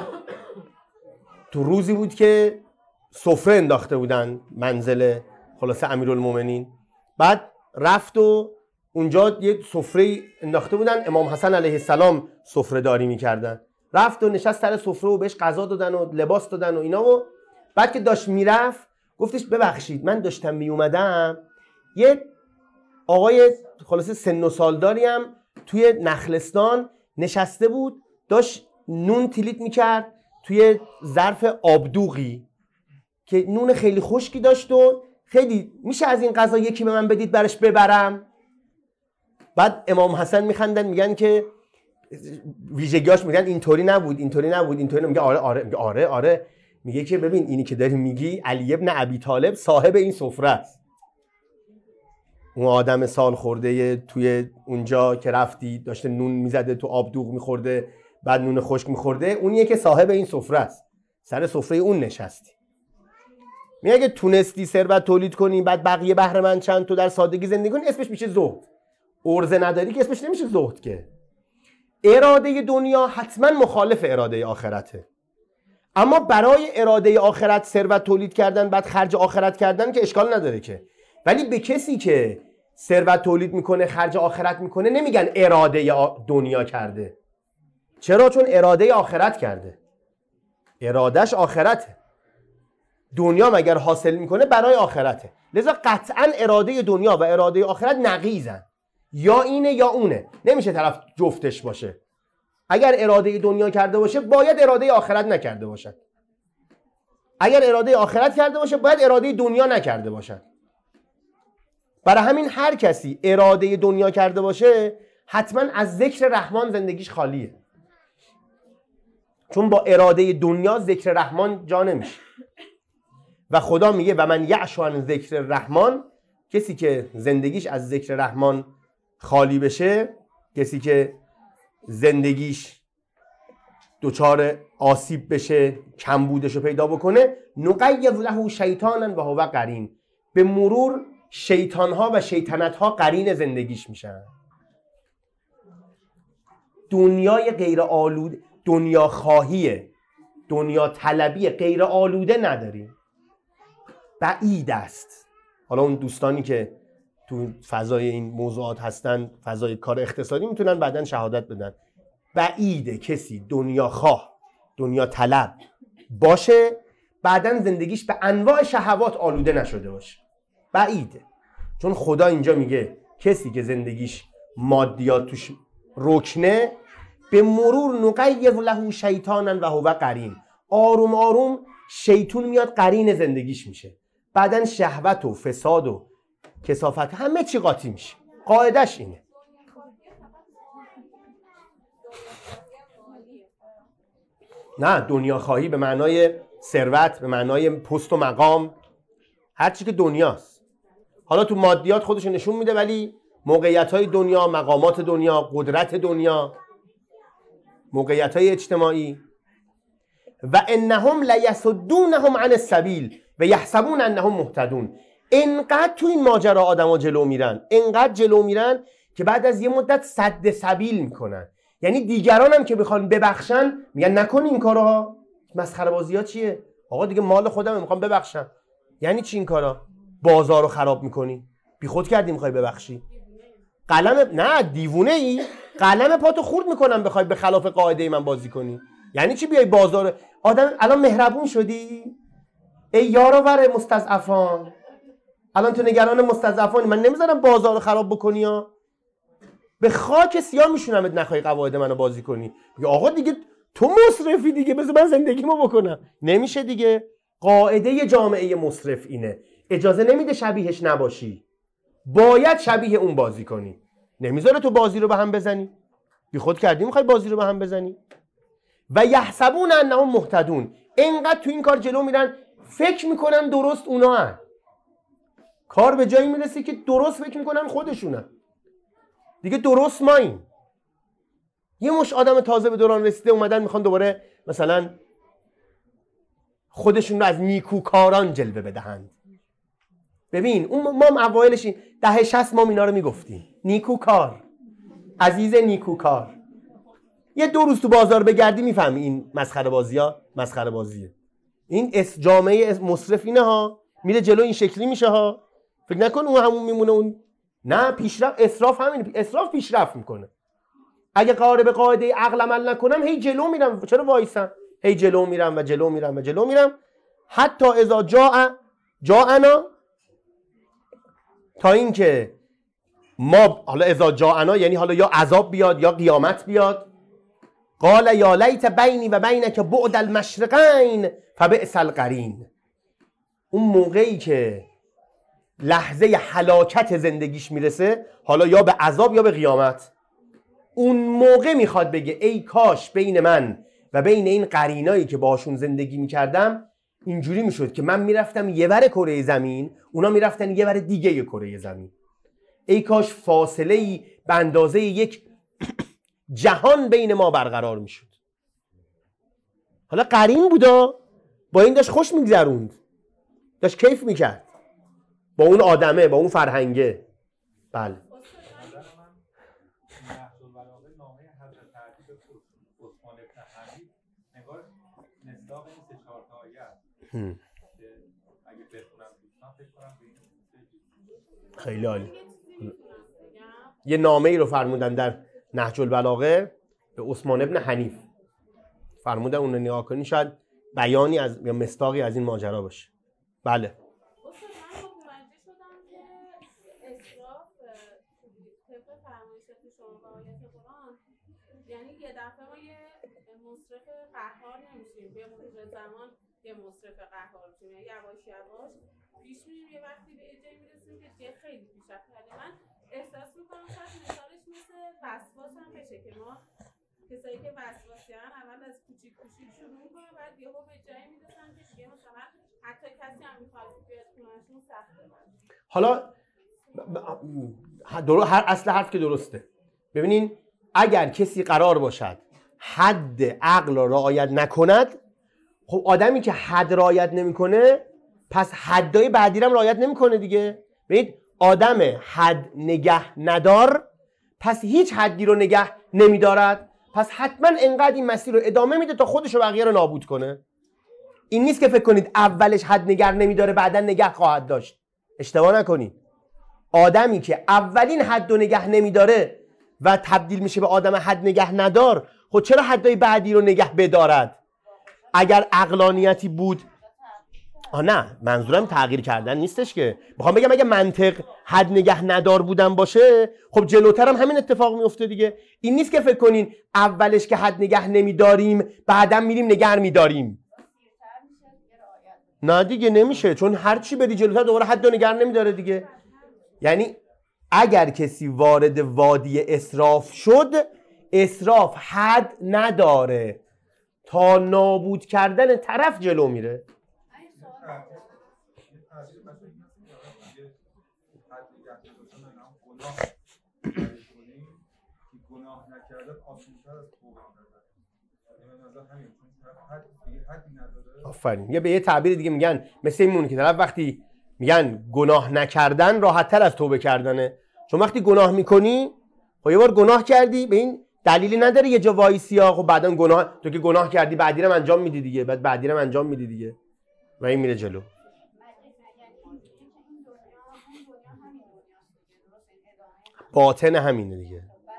تو روزی بود که سفره انداخته بودن منزل خلاصه امیرالمومنین، بعد رفت و اونجا یه سفره انداخته بودن، امام حسن علیه السلام سفره داری میکردن، رفت و نشست سر سفره و بهش غذا دادن و لباس دادن و اینا، و بعد که داشت میرفت گفتش ببخشید من داشتم میومدم یه آقای خلاصه سن و سالداری هم توی نخلستان نشسته بود، داشت نون تلیت میکرد توی ظرف آبدوغی که نون خیلی خشکی داشت و خیلی میشه از این غذا یکی به من بدید برش ببرم. بعد امام حسن میخندن میگن که ویژگیاش، میگن اینطوری نبود اینطوری نبود اینطوری، میگه آره آره میگه آره آره میگه که ببین اینی که داری میگی علی ابن ابی طالب صاحب این سفره است. اون آدم سال خورده توی اونجا که رفتی داشته نون میزده تو آبدوغ میخورده بعد نون خشک میخورده، اونیه که صاحب این سفره است، سر سفره اون نشستی. میگه اگه تونستی ثروت تولید کنی بعد بقیه بهره مند چند تو در سادگی زندگی کنی اسمش میشه زهد. ارزه نداری که اسمش نمیشه زهد. که اراده دنیا حتما مخالف اراده آخرته، اما برای اراده آخرت ثروت تولید کردن بعد خرج آخرت کردن که اشکال نداره که، ولی به کسی که ثروت تولید میکنه خرج آخرت میکنه نمیگن اراده دنیا کرده. چرا؟ چون اراده آخرت کرده، ارادش آخرته. دنیا مگر حاصل میکنه برای آخرته، لذا قطعا اراده دنیا و اراده آخرت نقیضن، یا اینه یا اونه، نمیشه طرف جفتش باشه. اگر اراده دنیا کرده باشه باید اراده آخرت نکرده باشد، اگر اراده آخرت کرده باشه باید اراده دنیا نکرده باشد. برای همین هر کسی اراده دنیا کرده باشه حتما از ذکر رحمان زندگیش خالیه، چون با اراده دنیا ذکر رحمان جا نمیشه. و خدا میگه و من یعش عن ذکر رحمان، کسی که زندگیش از ذکر رحمان خالی بشه، کسی که زندگیش دچار آسیب بشه، کمبودش رو پیدا بکنه، نقید له شیطانا و هو قرین، به مرور شیطانها و شیطنتها قرین زندگیش میشن. دنیای غیر آلوده، دنیا خواهیه، دنیا طلبی غیر آلوده نداریم، بعید است. حالا اون دوستانی که تو فضای این موضوعات هستن، فضای کار اقتصادی، میتونن بعداً شهادت بدن، بعیده کسی دنیا خواه، دنیا طلب باشه بعداً زندگیش به انواع شهوات آلوده نشده باشه، بعیده. چون خدا اینجا میگه کسی که زندگیش مادیات توش رکنه، به مرور نقید له شیطانا و هو قرین، آروم آروم شیطون میاد قرین زندگیش میشه، بعدن شهوت و فساد و کثافت همه چی قاطی میشه. قاعدش اینه. نه، دنیا خواهی به معنای ثروت، به معنای پست و مقام، هر چی که دنیاست. حالا تو مادیات خودش نشون میده، ولی موقعیت‌های دنیا، مقامات دنیا، قدرت دنیا، موقعیت‌های اجتماعی. و انهم لیصدونهم عن السبیل و یحسبون انهم مهتدون. انقدر تو این ماجرا آدما جلو میرن، انقدر جلو میرن که بعد از یه مدت سد سبیل میکنن. یعنی دیگران هم که بخوان ببخشن میگن نکن این کارا. مسخره بازی ها چیه؟ آقا دیگه مال خودم میخوام ببخشم. یعنی چی این کارا؟ بازار رو خراب میکنی، بی خود کردی میخوای ببخشی. قلم نه دیوونه ای، قلم پاتو خورد میکنم بخوای به خلاف قاعده من بازی کنی. یعنی چی بیای بازار؟ آدم الان مهربون شدی؟ ای یارور مستضعفان، الان تو نگران مستضعفانی، من نمیذارم بازار رو خراب بکنی ها. به خاک سیاه میشونمت نخوای قواعد منو بازی کنی. یا آقا دیگه تو مصرفی دیگه، بذار من زندگیمو بکنم. نمیشه دیگه. قاعده جامعه مصرف اینه، اجازه نمیده شبیهش نباشی، باید شبیه اون بازی کنی. نمیذاره تو بازی رو به هم بزنی، بی خود کردی میخوای بازی رو به هم بزنی. و یحسبون انهم مهتدون، اینقدر تو این کار جلو میرن فکر میکنن درست اونا هن. کار به جایی میرسه که درست فکر میکنن خودشونن دیگه، درست ماییم. یه مش آدم تازه به دوران رسیده اومدن میخوان دوباره مثلا خودشون رو از نیکوکاران جلوه بدهند. ببین اون ما هم اوایلش دهه شصت ما اینا رو میگفتیم، نیکوکار، عزیز نیکوکار. یه دو روز تو بازار بگردی میفهمی این مسخره بازی‌ها مسخره بازیه. این اس جامعه مصرف اینه ها، میره جلو این شکلی میشه ها. فکر نکن اون همون میمونه. اون نه، پیشرفت اسراف همین، اسراف پیشرفت میکنه. اگه قاره به قاعده عقل عمل نکنم هی جلو میرم، چرا وایسم؟ هی جلو میرم و جلو میرم و جلو میرم حتی اذا جاء جاءنا، تا اینکه ما حالا اذا جاءنا یعنی حالا یا عذاب بیاد یا قیامت بیاد. قال یا لیت بینی و بینک بعد المشرقین فبئس القرین. اون موقعی که لحظه هلاکت زندگیش میرسه، حالا یا به عذاب یا به قیامت، اون موقع میخواد بگه ای کاش بین من و بین این قرینایی که باشون زندگی میکردم اینجوری میشد که من میرفتم یه ور کره زمین، اونا میرفتن یه ور دیگه کره زمین. ای کاش فاصله ای به اندازه یک جهان بین ما برقرار میشد. حالا قرین بودا، با این داشت خوش میگذروند، داشت کیف میکرد با اون آدمه، با اون فرهنگه. بله خیلی عالی. یه نامه ای رو فرمودن در نهج البلاغه به عثمان ابن حنیف فرمودن اون رو نگاه کنین، شاید بیانی از یا مصداقی از این ماجرا باشه. بله یعنی یه دفعه ما یه مصرف قهار نمیشیم، به مرور زمان یه مصرف قهار میشیم، یعنی یواش یواش پیش میریم، یه وقتی به یه جایی میرسیم که دیگه خیلی پیشرفت کردیم. من احساس میکنم شاید مثالش مثل وسواس هم بشه که ما کسایی که وسواسیان اول از کوچیک کوچیک شروع میکنن، بعد یهو به جایی میرسن که دیگه مثلا حتی کسی هم میخواد بیاد خونه‌شون سخته. حالا درو هر اصل حرف که درسته. ببینین اگر کسی قرار باشد حد عقل را رعایت نکند، خب آدمی که حد رعایت نمیکنه پس حدای بعدی هم رعایت نمیکنه دیگه. ببینید آدم حد نگه ندار پس هیچ حدی رو نگه نمیدارد، پس حتما انقدر این مسیر رو ادامه میده تا خودش و بقیه رو نابود کنه. این نیست که فکر کنید اولش حد نگه نمیداره بعدا نگه خواهد داشت. اشتباه نکنید. آدمی که اولین حد رو نگه نمیداره و تبدیل میشه به آدم حد نگه ندار، خب چرا حدای بعدی رو نگه بدارد؟ اگر عقلانیتی بود، آه نه منظورم تغییر کردن نیستش، که میخوام بگم اگه منطق حد نگه ندار بودن باشه خب جلوتر هم همین اتفاق میفته دیگه. این نیست که فکر کنین اولش که حد نگه نمیداریم بعدا میریم نگه میداریم. نه دیگه نمیشه، چون هر چی بری جلوتر دوباره حد نگه نمیداره دیگه. یعنی اگر کسی وارد وادی اسراف شد، اسراف حد نداره، تا نابود کردن طرف جلو میره. آفرین. یه به یه تعبیر دیگه میگن مثل این که طرف وقتی میگن گناه نکردن راحت تر از توبه کردنه، چون وقتی گناه میکنی خب یه بار گناه کردی به این دلیلی نداره یه جا وایسی ها، خب بعدن گناه تو که گناه کردی بعدی رو انجام میدی دیگه، بعد بعدی رو انجام میدی دیگه و این میره جلو. باطن همینه دیگه.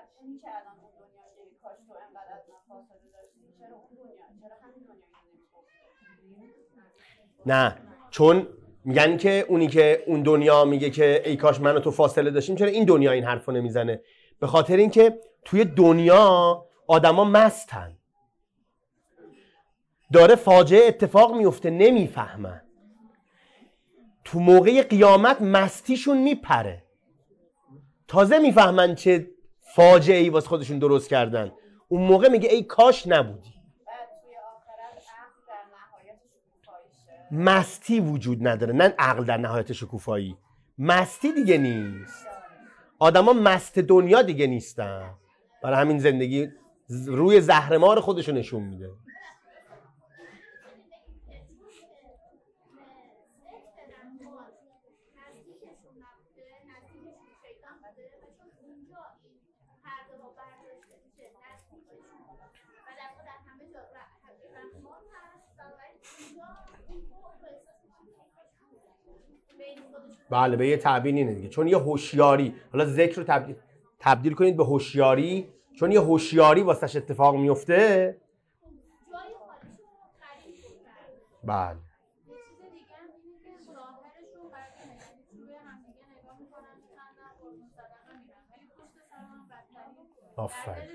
نه چون میگن که اونی که اون دنیا میگه که ای کاش من و تو فاصله داشتیم، چرا این دنیا این حرفو نمیزنه؟ به خاطر اینکه توی دنیا آدما مستن، داره فاجعه اتفاق میفته نمیفهمن، تو موقع قیامت مستیشون میپره، تازه میفهمن چه فاجعه ای واسه خودشون درست کردن. اون موقع میگه ای کاش نبودی. مستی وجود نداره، نه عقل در نهایت شکوفایی. مستی دیگه نیست. آدما مست دنیا دیگه نیستن، برای همین زندگی روی زهرمار خودشو نشون میده. بله به یه تعبیر اینه دیگه، چون یه هوشیاری، حالا ذکر رو تبدیل تبدیل کنید به هوشیاری، چون یه هوشیاری واسش اتفاق میفته. بله آفرین.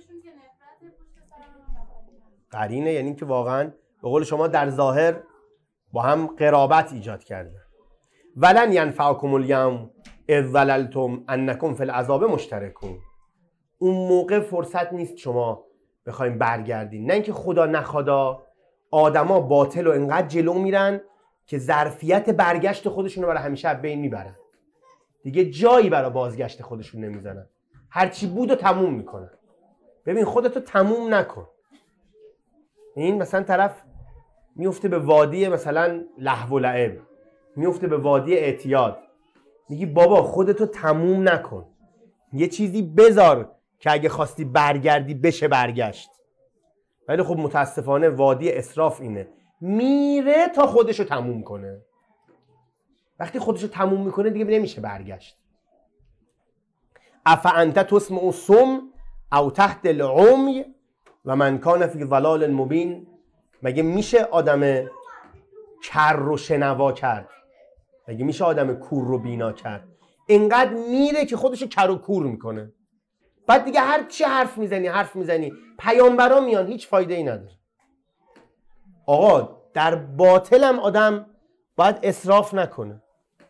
قرینه یعنی که واقعا به قول شما در ظاهر با هم قرابت ایجاد کرده. ولن ینفعکم الیوم اذ ظللتم انکم فی العذاب مشترکون. اون موقع فرصت نیست شما بخوایم برگردین، نه اینکه خدا نخدا آدما باطل و انقدر جلو میرن که ظرفیت برگشت خودشون رو برای همیشه از بین میبرن، دیگه جایی برای بازگشت خودشون نمیزنن، هرچی بود و تموم میکنن. ببین خودتو تموم نکن. این مثلا طرف میفته به وادی مثلا لهو و لعب، میفته به وادی اعتیاد، میگی بابا خودتو تموم نکن، یه چیزی بذار که اگه خواستی برگردی بشه برگشت. ولی خب متاسفانه وادی اسراف اینه، میره تا خودشو تموم کنه. وقتی خودشو تموم میکنه دیگه نمیشه برگشت. افانت تسمع الصم او تحت العمی و من کان فی ضلال مبین. مگه میشه آدم کر رو شنوا کرد؟ مگه میشه آدم کور رو بینا کرد؟ اینقدر میره که خودشو کر و کور میکنه. بعد دیگه هر چی حرف میزنی حرف میزنی پیامبرا میان، هیچ فایده ای نداره. آقا در باطل هم آدم باید اسراف نکنه.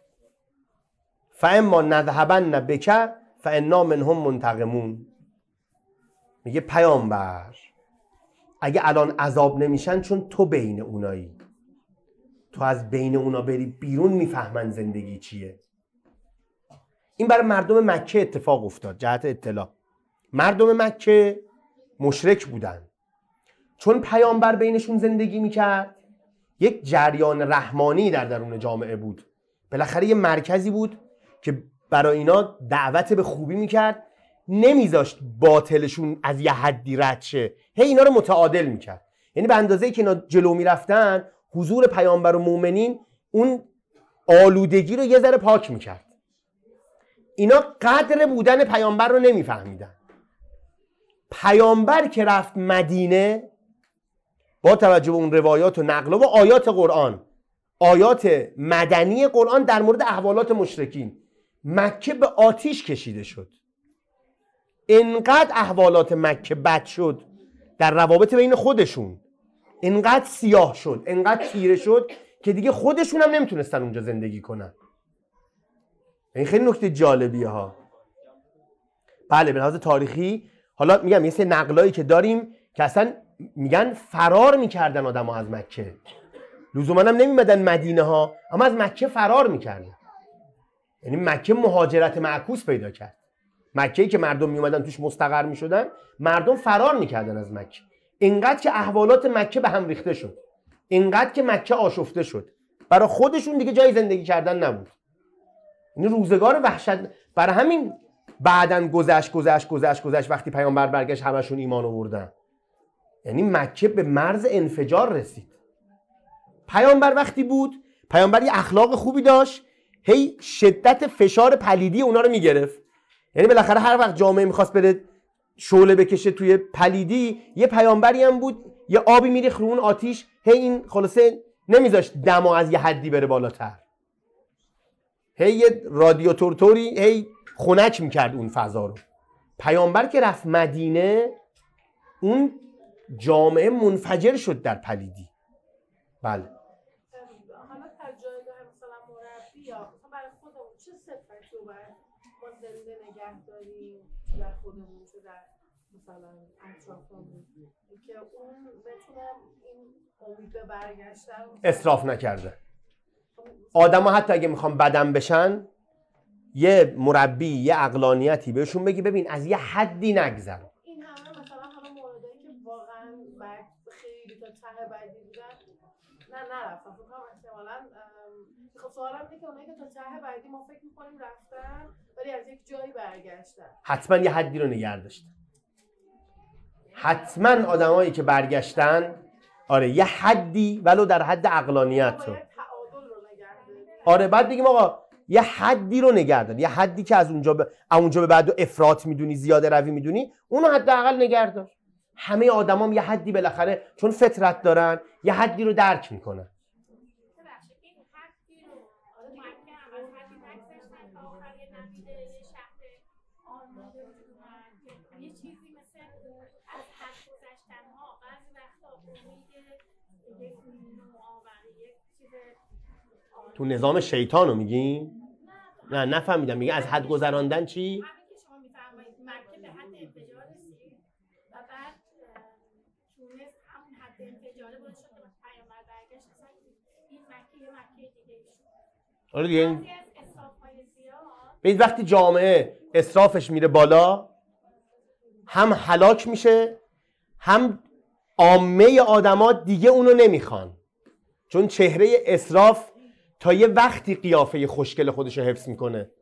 فاما نذهبن بک فانا منهم منتقمون. میگه پیامبر اگه الان عذاب نمیشن چون تو بین اونایی، تو از بین اونا بری بیرون میفهمن زندگی چیه. این برای مردم مکه اتفاق افتاد. جهت اطلاع، مردم مکه مشرک بودن. چون پیامبر بینشون زندگی میکرد، یک جریان رحمانی در درون جامعه بود. بالاخره یه مرکزی بود که برای اینا دعوت به خوبی میکرد، نمیذاشت باطلشون از یه حدی رد شه، هی اینا رو متعادل میکرد. یعنی به اندازه‌ای که اینا جلو میرفتن، حضور پیامبر و مومنین اون آلودگی رو یه ذره پاک میکرد. اینا قدر بودن پیامبر رو نمیفهمیدن. پیامبر که رفت مدینه، با توجه به اون روایات و نقل و آیات قرآن، آیات مدنی قرآن در مورد احوالات مشرکین، مکه به آتیش کشیده شد. انقدر احوالات مکه بد شد در روابط بین خودشون، انقدر سیاه شد، انقدر تیره شد که دیگه خودشون هم نمیتونستن اونجا زندگی کنن. این خیلی نکته جالبیه ها. بله، به لحاظ تاریخی حالا میگم یه سری نقلایی که داریم که اصلا میگن فرار میکردن آدم ها از مکه، لزوما هم نمیمدن مدینه ها، اما از مکه فرار میکردن. یعنی مکه مهاجرت معکوس پیدا کرد. مکه‌ای که مردم میومدن توش مستقر میشدن، مردم فرار میکردن از مکه. اینقدر که احوالات مکه به هم ریخته شد، اینقدر که مکه آشفته شد، برای خودشون دیگه جای زندگی کردن نبود. این روزگار وحشت. برای همین بعدن گذشت گذشت گذشت گذشت وقتی پیامبر برگشت همشون ایمان آوردن. یعنی مکه به مرز انفجار رسید. پیامبر وقتی بود، پیامبر یه اخلاق خوبی داشت، هی شدت فشار پلیدی اونا رو میگرفت. یعنی بالاخره هر وقت جامعه میخواست بره شعله بکشه توی پلیدی، یه پیامبری هم بود یه آبی میریخت رو اون آتیش، هی این خلاصه نمیذاشت دما از یه حدی بره بالاتر، هی یه رادیاتورتوری هی خنک میکرد اون فضا رو. پیامبر که رفت مدینه، اون جامعه منفجر شد در پلیدی. بله. حالا تا جایگاه مثلا مربی یا مثلا برای خودمون چه صفتی رو باید ما زنده نگه داریم در خودمون، چه در مثلا اطرافمون، که اون بتونه این امید به برگشتن اسراف نکرده. آدم ها حتی اگه میخوام بدن بشن، یه مربی یه عقلانیتی بهشون بگی ببین از یه حدی نگذر. این همه مثلا همه موردایی که واقعا بعد خیلی تا ته بعدی بودن نه نرفتن. فکر کنم احتمالاً خب سوالم اینه که اونایی که تا ته بعدی ما فکر می‌کنیم رفتن ولی از یک جایی برگشتن، حتما یه حدی رو نگه داشتن. حتما آدمایی که برگشتن، آره یه حدی ولو در حد عقلانیت رو، آره بعد بگیم آقا یه حدی رو نگه دار، یه حدی که از اونجا به اونجا به بعد افراط میدونی، زیاده روی میدونی، اونو حداقل نگه دار. همه آدمام هم یه حدی بالاخره چون فطرت دارن یه حدی رو درک میکنن. تو نظام شیطان رو میگین؟ نه نفهمیدم. میگه از حد گذراندن چی؟ همین که شما میفرمایید مکه به حد انفجار رسید و بعد تونست همون حد انفجاره باعث شد که پیامبر برگشت اصلا این مکه یه مکه دیگه شد. آره دیگه این ببینید وقتی جامعه اسرافش میره بالا، هم هلاک میشه، هم عامه آدما دیگه اونو نمیخوان، چون چهره اسراف تا یه وقتی قیافه خوشگل خودش رو حفظ میکنه.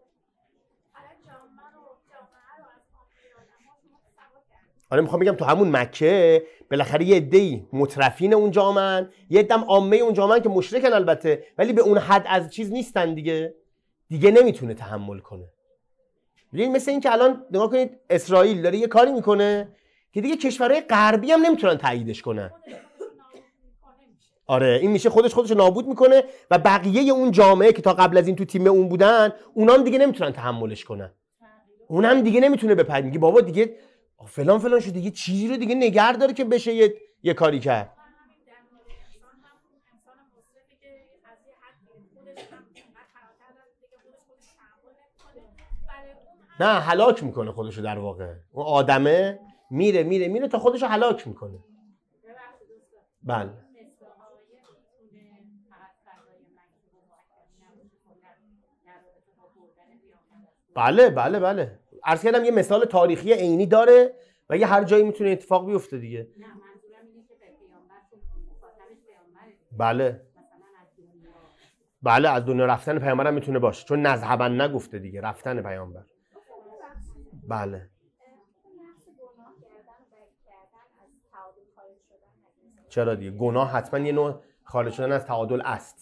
آره میخوام بگم تو همون مکه بالاخره یه عده‌ای مترفین اون جامعه‌ن، یه عده‌ام عامه اون جامعه‌ن که مشرکن البته، ولی به اون حد از چیز نیستن دیگه، دیگه نمیتونه تحمل کنه. ببین مثل این که الان نگاه کنید اسرائیل داره یه کاری میکنه که دیگه کشورهای غربی هم نمیتونن تاییدش کنن. آره این میشه خودش خودش نابود میکنه و بقیه اون جامعه که تا قبل از این تو تیم اون بودن اونام دیگه نمیتونن تحملش کنن. اونم دیگه نمیتونه بپره، میگه بابا دیگه فلان فلان شد، دیگه چیزی رو دیگه نگه داره که بشه یه, یه کاری کرد. نه هلاک میکنه خودشو، در واقع اون آدمه میره میره میره تا خودشو هلاک میکنه. بله بله بله بله عرض کردم یه مثال تاریخی عینی داره و یه هر جایی میتونه اتفاق بیفته دیگه. بله بله از دنیا رفتن پیامبر هم میتونه باشه، چون نذهبن نگفته دیگه، رفتن پیامبر. بله چرا دیگه گناه حتما یه نوع خارج شدن از تعادل است.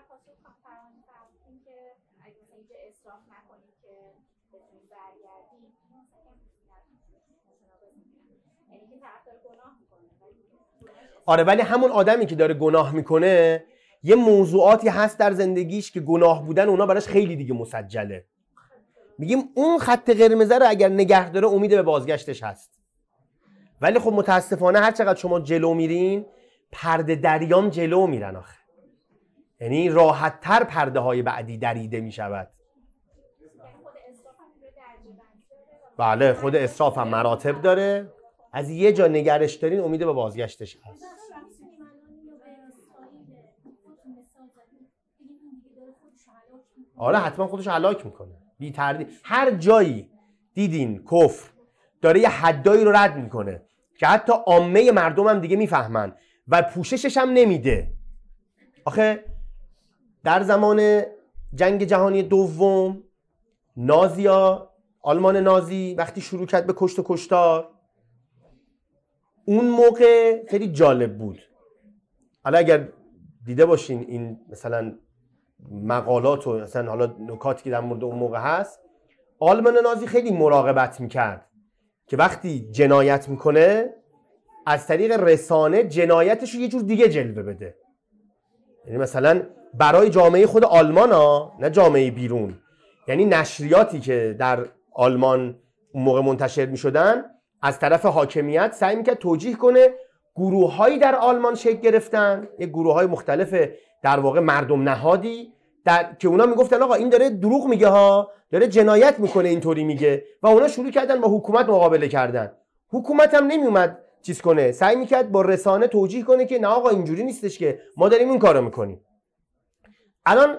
آره ولی همون آدمی که داره گناه میکنه یه موضوعاتی هست در زندگیش که گناه بودن اونا براش خیلی دیگه مسجله. میگیم اون خط قرمز رو اگر نگه داره امید به بازگشتش هست. ولی خب متاسفانه هر چقدر شما جلو میرین پرده دریان جلو میرن آخه، یعنی راحت تر پرده های بعدی دریده میشود. بله خود اسراف هم مراتب داره، از یه جا نگرش دارین امید به بازگشتش هست. آره حتما خودش هلاک میکنه بی تردید. هر جایی دیدین کفر داره یه حدایی رو رد میکنه که حتی عامه مردم هم دیگه میفهمن و پوششش هم نمیده. آخه در زمان جنگ جهانی دوم نازیا، آلمان نازی وقتی شروع کرد به کشت و کشتار، اون موقع خیلی جالب بود. حالا اگر دیده باشین این مثلا مقالات و مثلا حالا نکاتی که در مورد اون موقع هست، آلمان نازی خیلی مراقبت میکرد که وقتی جنایت میکنه از طریق رسانه جنایتش رو یه جور دیگه جلوه بده. یعنی مثلا برای جامعه خود آلمان ها، نه جامعه بیرون، یعنی نشریاتی که در آلمان اون موقع منتشر میشدن از طرف حاکمیت سعی میکرد توجیه کنه گروه‌هایی در آلمان شکل گرفتن، یه گروه‌های مختلف در واقع مردم نهادی در که اونا میگفتن آقا این داره دروغ میگه ها، داره جنایت میکنه اینطوری میگه، و اونا شروع کردن با حکومت مقابله کردن. حکومت هم نمیومد چیز کنه، سعی میکرد با رسانه توجیه کنه که نه آقا اینجوری نیستش که ما داریم این کارو میکنیم. الان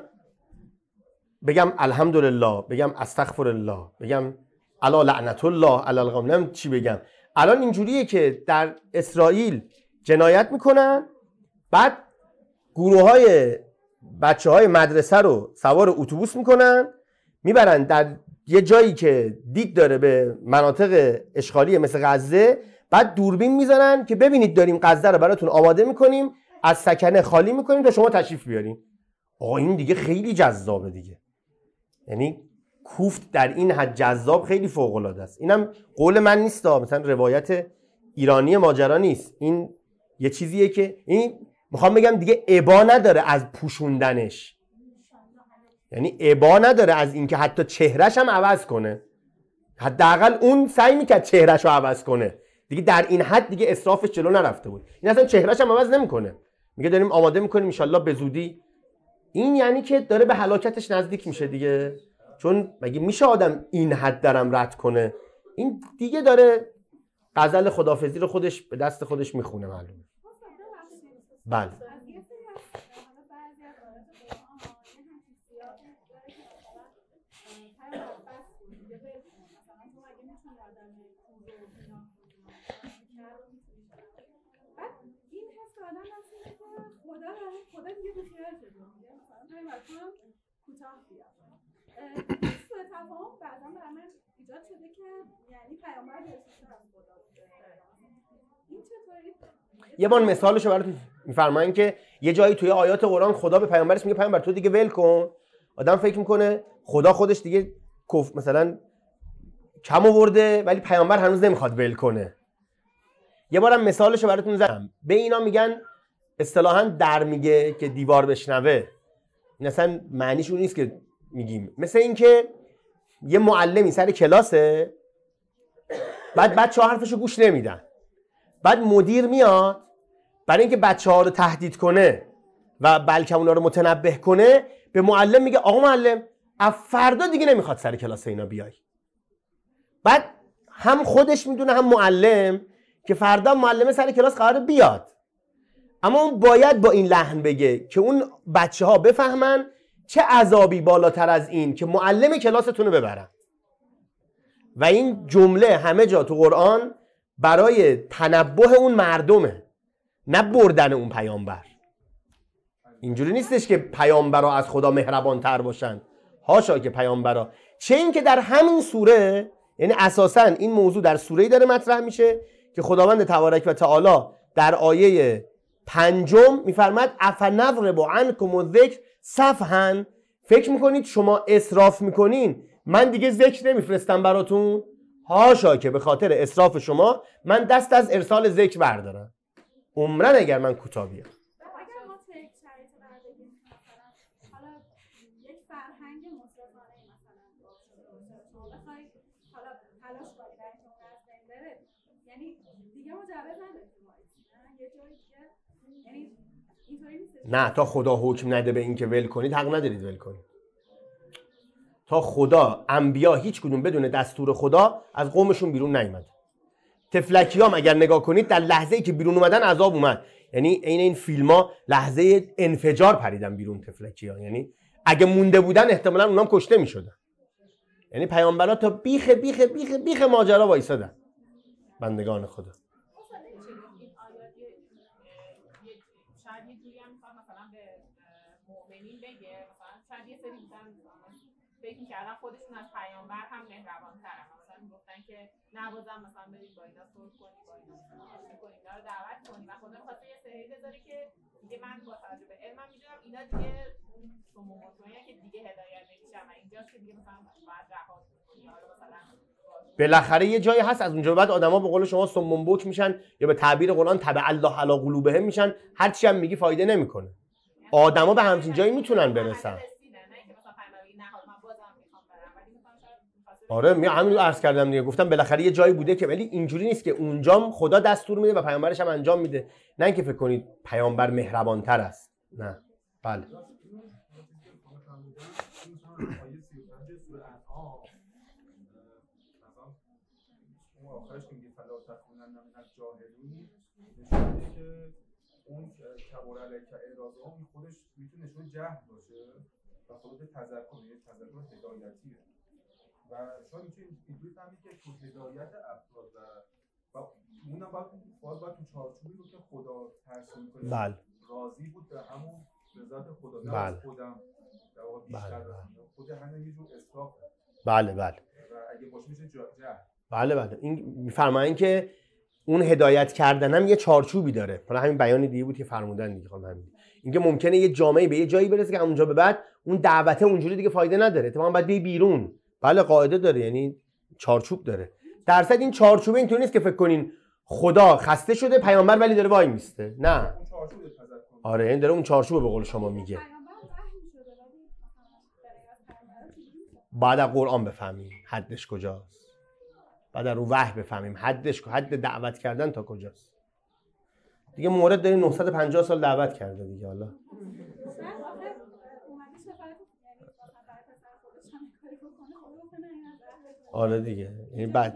بگم الحمدلله، بگم استغفرالله، بگم الا لعنت الله علی القوم، نم چی بگم. الان اینجوریه که در اسرائیل جنایت میکنن، بعد گروه‌های بچه‌های مدرسه رو سوار اتوبوس میکنن میبرن در یه جایی که دید داره به مناطق اشغالی مثل غزه، بعد دوربین میذارن که ببینید داریم غزه رو براتون آماده میکنیم، از سکنه خالی میکنیم تا شما تشریف بیارین. آقا این دیگه خیلی جذابه دیگه، یعنی کوفت در این حد جذاب خیلی فوق العاده است. اینم قول من نیست، مثلا روایت ایرانی ماجرا نیست، این یه چیزیه که این میخوام بگم دیگه ابا نداره از پوشوندنش، یعنی ابا نداره از اینکه حتی چهرهش هم عوض کنه. حداقل اون سعی میکرد چهرهش رو عوض کنه دیگه، در این حد دیگه اسرافش جلو نرفته بود. این اصلا چهرهش هم عوض نمیکنه، میگه داریم آماده میکنیم ان شاءالله به زودی. این یعنی که داره به هلاکتش نزدیک میشه دیگه، چون مگه میشه آدم این حد درم رد کنه؟ این دیگه داره غزل خدافظی رو خودش به دست خودش میخونه معلومه. بله یه بار مثالشو براتون میفرمایین که یه جایی توی آیات قرآن خدا به پیامبرش میگه پیامبر تو دیگه ول کن. آدم فکر میکنه خدا خودش دیگه کف مثلا کم آورده ولی پیامبر هنوز نمیخواد ول کنه. یه بارم مثالشو براتون زدم. به اینا میگن اصطلاحاً در میگه که دیوار بشنوه. این اصلا معنیش اون نیست که میگیم. مثل این که یه معلمی سر کلاسه، بعد بچه‌ها حرفشو گوش نمیدن، بعد مدیر میاد برای اینکه بچه‌ها رو تهدید کنه و بلکه اونا رو متنبه کنه، به معلم میگه آقا معلم از فردا دیگه نمیخواد سر کلاس اینا بیای. بعد هم خودش میدونه هم معلم که فردا معلم سر کلاس قراره بیاد، اما اون باید با این لحن بگه که اون بچه ها بفهمن چه عذابی بالاتر از این که معلم کلاستون رو ببرن. و این جمله همه جا تو قرآن برای تنبه اون مردمه، نه بردن اون پیامبر. اینجوری نیستش که پیامبرها از خدا مهربانتر باشن، هاشا که پیامبرها. چه این که در همین سوره، یعنی اساساً این موضوع در سوره‌ای داره مطرح میشه که خداوند تبارک و تعالی در آیه پنجم میفرماد افنضرب عنکم الذکر صفحا، فکر میکنید شما اسراف میکنین من دیگه ذکر نمیفرستم براتون؟ هاشا که به خاطر اسراف شما من دست از ارسال ذکر بردارم، عمرن اگر من کوتاه بیام. اگر ما تو یک شرایط قرار بگیریم مثلا حالا یک فرهنگ مصرفانه مثلا شما بخواید حالا تلاش کنید برای اینکه اون از بین بره، یعنی دیگه مجوز ندارید یه جایی دیگه، یعنی اینطوری نیست. نه، تا خدا حکم نده به این که ول کنید حق ندارید ول کنید. تا خدا، انبیا هیچ کدوم بدون دستور خدا از قومشون بیرون نیامد. تفلکیام اگر نگاه کنید در لحظه‌ای که بیرون اومدن عذاب اومد، یعنی عین این فیلم‌ها لحظه انفجار پریدن بیرون تفلکی‌ها، یعنی اگه مونده بودن احتمالاً اونام کشته می‌شدن. یعنی پیامبرا تا بیخ بیخ بیخ بیخ ماجرا وایسادن بندگان خدا. شاید یه جوری هم میخواد مثلا به مؤمنین بگه، مثلا شاید یه سری بودن فکر می‌کردن خودشون از پیامبر هم مهربان‌ترن، مثلا میگفتن که نوازم مثلا برید با اینا صلح کنی، با اینا آشتی کنی، اینا رو دعوت کنی و خدا می‌خواد یه سری بذاره که دیگه من با توجه به علمم می‌دونم اینا دیگه شما مطمئنه که دیگه هدایت نمی‌شن و اینجاست که دیگه مثلا بعد رها کنی، حالا مثلا بالاخره یه جایی هست از اونجا بعد آدما به قول شما سمون بک میشن، یا به تعبیر قرآن تبع الله علی قلوبهم میشن، هر چی هم میگی فایده نمیکنه. آدما به همچین جایی میتونن برسن. آره می همین رو عرض کردم دیگه، گفتم بالاخره یه جایی بوده که، ولی اینجوری نیست که اونجام خدا دستور میده و پیامبرش هم انجام میده، نه اینکه فکر کنید پیامبر مهربانتر است. نه. بله. آخرش که میگه فلا تکونن من الجاهلین، نشون میده که اون کبر علیک اعراضهم خودش میتونه نشون جهل باشه و خود تذکر، یه تذکر هدایتیه و شاید میتونه اینجوری فهمید که تو هدایت افراد و اونم باید باید باید تو چارچوبی بود که خدا ترسیم کنه. بله. راضی بود به همون رضایت خدا، نه بله. خودم در واقع بیشتر بله. خود همین یه جور اسراف. بله بله. و اگه باشه میشه جهل. بله بله. این میفرمایند که اون هدایت کردن هم یه چارچوبی داره. حالا همین بیان دیگه بود که فرمودن دیگه. خانم همین اینکه ممکنه یه جامعه به یه جایی برسه که اونجا به بعد اون دعوته اونجوری دیگه فایده نداره، اتفاقا باید بی بیرون. بله قاعده داره، یعنی چارچوب داره. درصد این چارچوبه اینطوری نیست که فکر کنین خدا خسته شده پیامبر ولی داره وای میسته. نه. آره این داره اون چارچوب به قول شما میگه. بعد از قرآن بفهمیم حدش کجاست. بعد رو وحی بفهمیم حدش، حد دعوت کردن تا کجاست. دیگه مورد داریم نهصد و پنجاه سال دعوت کرده دیگه. حالا آره دیگه، یعنی بعد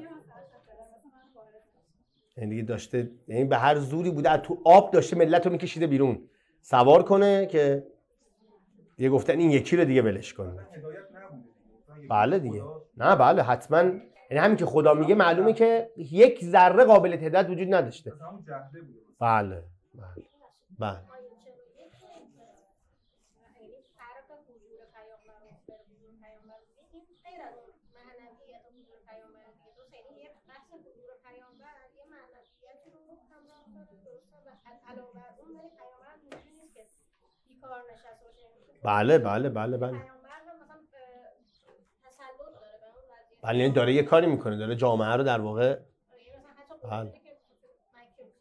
یعنی دیگه داشته، یعنی به هر زوری بوده تو آب داشته ملت رو میکشیده بیرون سوار کنه که دیگه گفتن این یکی رو دیگه ولش کنه. بله دیگه. نه بله حتما، یعنی همین که خدا میگه معلومه که یک ذره قابلیت هدایت وجود نداشته. بله بله بله. بله بله بله بله. بله یعنی داره یه کاری میکنه، داره جامعه رو در واقع بله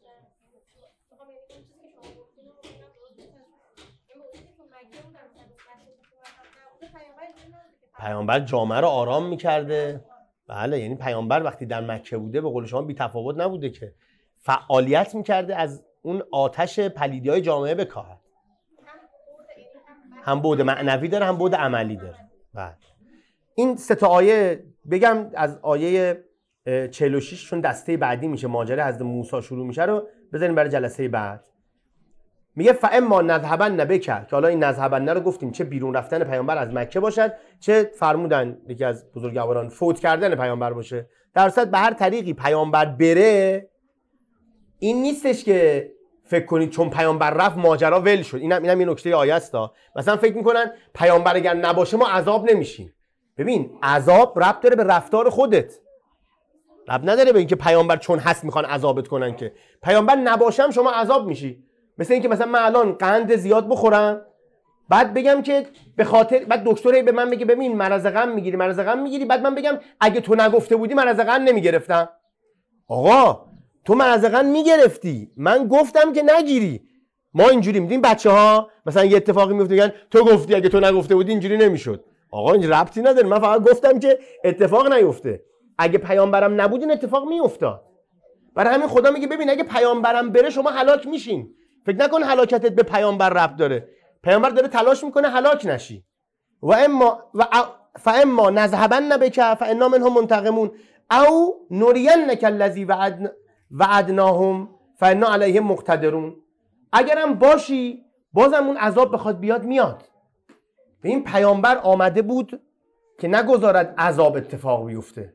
پیامبر جامعه رو آرام میکرده. بله، یعنی پیامبر وقتی در مکه بوده به قول شما بی تفاوت نبوده که فعالیت میکرده از اون آتش پلیدی های جامعه بکاهد. هم بعد معنوی داره هم بعد عملی داره. بله. این سه تا آیه بگم از آیه چهل و شش چون دسته بعدی میشه، ماجرا حضرت موسی شروع میشه، رو بذاریم برای جلسه بعد. میگه فاما نذهبن بک، که حالا این نذهبن رو گفتیم چه بیرون رفتن پیامبر از مکه باشد، چه فرمودن یکی از بزرگواران فوت کردن پیامبر باشه. در صورت به هر طریقی پیامبر بره، این نیستش که فکر کنید چون پیامبر رفت ماجرا ول شد. اینم اینم یه نکته آیه است. مثلا فکر میکنن پیامبر اگر نباشه ما عذاب نمیشیم. ببین عذاب ربط داره به رفتار خودت، ربط نداره به اینکه پیامبر چون هست میخوان عذابت کنن. که پیامبر نباشم شما عذاب میشی. مثل اینکه مثلا من الان قند زیاد بخورم، بعد بگم که به خاطر، بعد دکتر به من بگه ببین مرض غم میگیری مرض غم میگیری، بعد من بگم اگه تو نگفته بودی مرض غم نمیگرفتم. آقا تو مرض غم میگرفتی، من گفتم که نگیری. ما اینجوری میدیم بچه‌ها مثلا یه اتفاقی میفته میگن تو گفتی اگه تو نگفته بودی اینجوری نمیشد. آقا این ربطی نداره، من فقط گفتم که اتفاق نیفته. اگه پیامبرم نبود این اتفاق میافتاد. برای همین خدا میگه ببین اگه پیامبرم بره شما هلاک میشین. فکر نکن هلاکتت به پیامبر ربط داره. پیامبر داره تلاش میکنه هلاک نشی. و اما و فاما نذهبن بک فانا منهم منتقمون او نرینک الذی وعدنا وعدناهم فانا علیهم مقتدرون. اگرم باشی بازم اون عذاب بخواد بیاد میاد. به این پیامبر آمده بود که نگذارد عذاب اتفاق بیفته،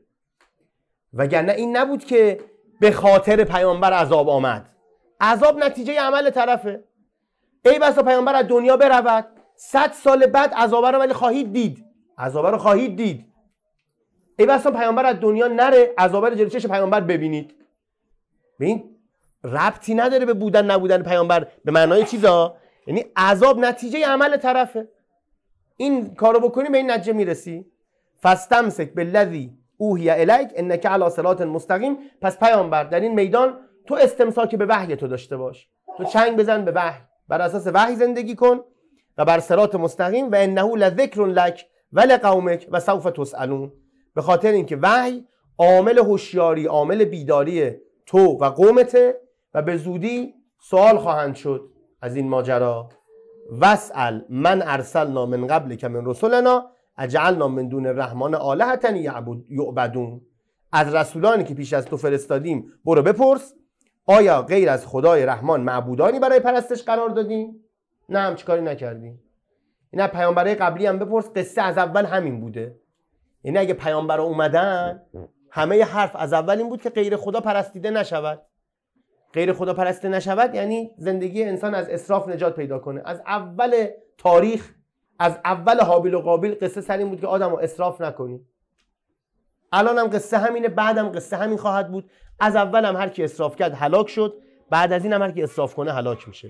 وگرنه این نبود که به خاطر پیامبر عذاب آمد. عذاب نتیجه عمل طرفه. ای بسا پیامبر از دنیا برود، صد سال بعد عذاب رو ولی خواهید دید، عذاب رو خواهید دید. ای بسا پیامبر از دنیا نره، عذاب رو جلوی چشم پیامبر ببینید. ببین ربطی نداره به بودن نبودن پیامبر به معنای چیزا، یعنی عذاب نتیجه عمل طرفه. این کارو بکنی به این نتیجه میرسی. فاستمسک بالذی اوحی الیک انک علی صراط مستقیم. پس پیامبر در این میدان تو استمساک به وحی تو داشته باش، تو چنگ بزن به وحی، بر اساس وحی زندگی کن و بر صراط مستقیم. و انه لذکر لک ولقومک و سوف تسالون. به خاطر اینکه وحی عامل هوشیاری، عامل بیداری تو و قومته و به زودی سوال خواهند شد از این ماجرا. واسأل من ارسلنا من قبلک من رسلنا اجعلنا من دون الرحمن آلهة یعبدون. از رسولانی که پیش از تو فرستادیم برو بپرس آیا غیر از خدای رحمان معبودانی برای پرستش قرار دادیم؟ نه، هم چیکاری نکردیم. اینا پیامبرای قبلی هم بپرس، قصه از اول همین بوده. یعنی اگه پیامبرا اومدن همه حرف از اول این بود که غیر خدا پرستیده نشود. غیر خدا پرستیده نشود یعنی زندگی انسان از اسراف نجات پیدا کنه. از اول تاریخ، از اول هابیل و قابیل قصه سر این بود که آدمو اسراف نکنی. الان هم قصه همینه، بعدم قصه همین خواهد بود. از اول هم هر کی اسراف کرد هلاک شد، بعد از این هم هر کی اسراف کنه هلاک میشه.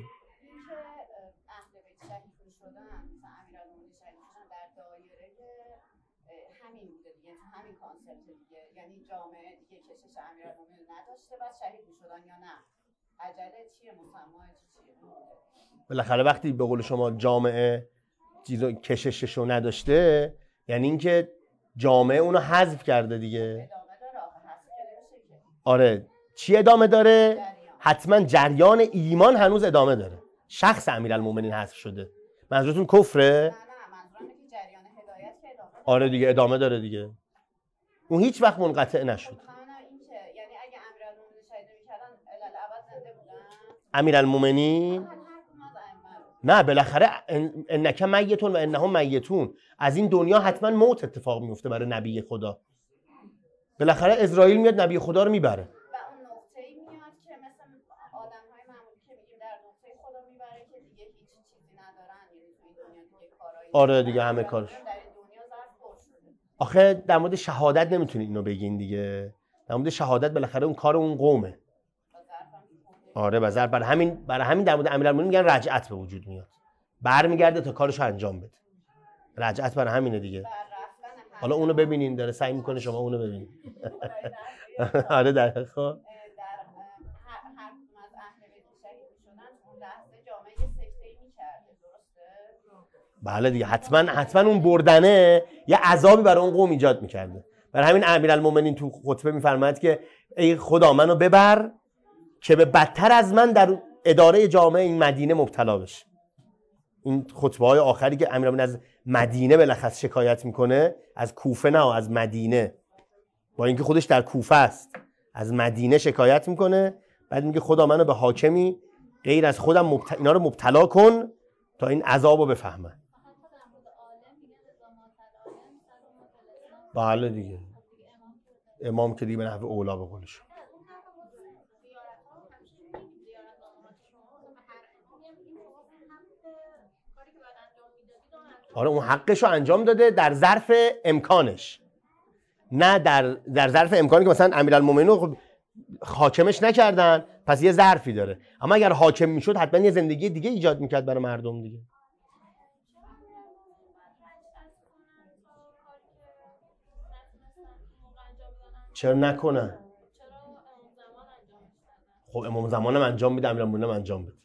یعنی جامعه دیگه کشش امیرالمومنین نداشته بعد شهید میشدن یا نه؟ عجله چیه؟ مسمای چیه؟ بالاخره وقتی به قول شما جامعه چیزو کشششو نداشته یعنی اینکه جامعه اونو حذف کرده دیگه. ادامه داره آخه حذف کرده میشه که. آره چی ادامه داره؟ جریان. حتما جریان ایمان هنوز ادامه داره. شخص امیرالمومنین حذف شده. منظورتون کفره؟ نه نه منظورم اینه که جریان هدایت که ادامه داره. آره دیگه ادامه داره دیگه. اون هیچ وقت منقطع نشد. این که یعنی اگه امیرالمومنین شهید می‌کردن الالعبد زنده بودن؟ امیرالمومنین نه، بالاخره انک میتون و انهم میتون. از این دنیا حتما موت اتفاق میفته برای نبی خدا. بالاخره اسرائیل میاد نبی خدا رو میبره. و اون نقطه‌ای میاد که مثلا آدم‌های معمولی که میگیم در نقطه خدا میبره که دیگه هیچ چیزی ندارن، یعنی تو این دنیا دیگه کارایی. آره دیگه همه کارش. در این دنیا ظرف پر شده. آخه در مورد شهادت نمیتونید اینو بگین دیگه. در مورد شهادت بالاخره اون کار اون قومه. آره بازار برای همین برای همین در مورد امیرالمومنین میگن رجعت به وجود میاد. برمیگرده تا کارشو انجام بده. رجعت برای همینه دیگه. حالا اونو ببینین داره سعی میکنه شما اونو ببینید. آره در خب در هر هر کدوم از اهل بیت شهید میشدن اون لحظه جامعه سکته میکرده، درسته؟ بله دیگه، حتما حتما اون بردنه یه عذابی برای اون قوم ایجاد میکرده. برای همین امیرالمومنین تو خطبه میفرماید که ای خدا منو ببر که به بدتر از من در اداره جامعه این مدینه مبتلا بشه. این خطبه های آخری که امیرالمومنین از مدینه بالاخص شکایت میکنه، از کوفه نه، از مدینه، با اینکه خودش در کوفه است، از مدینه شکایت میکنه. بعد میگه خدا منو به حاکمی غیر از خودم مبت... اینا رو مبتلا کن تا این عذابو بفهمن. بله دیگه، امام که دیگه به نحو اولا به قولش. آره اون حقش رو انجام داده در ظرف امکانش، نه در در ظرف امکانی که مثلا امیرالمومنین حاکمش نکردن پس یه ظرفی داره. اما اگر حاکم میشد حتما یه زندگی دیگه ایجاد میکرد برای مردم دیگه. چرا نکنن؟ خب امام زمان هم انجام میده، امیرالمومنین هم انجام بده.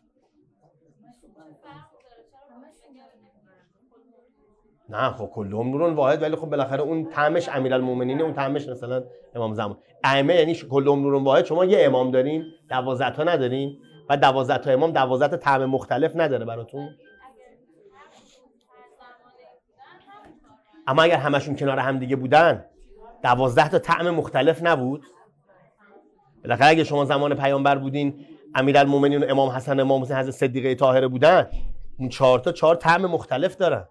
نه خب کلهم نورون واحد، ولی خب بالاخره اون طعمش امیرالمومنینه، اون طعمش مثلا امام زمان. ائمه یعنی کلهم نورون واحد. شما یه امام دارین، دوازده تا ندارین، و دوازده تا امام دوازده تا طعم مختلف نداره براتون. اما اگر همشون کنار هم دیگه بودن دوازده تا طعم مختلف نبود. بالاخره اگه شما زمان پیامبر بودین، امیرالمومنین و امام حسن، امام حسین، حضرت صدیقه طاهره بودن، اون چهار تا چهار طعم مختلف دارن.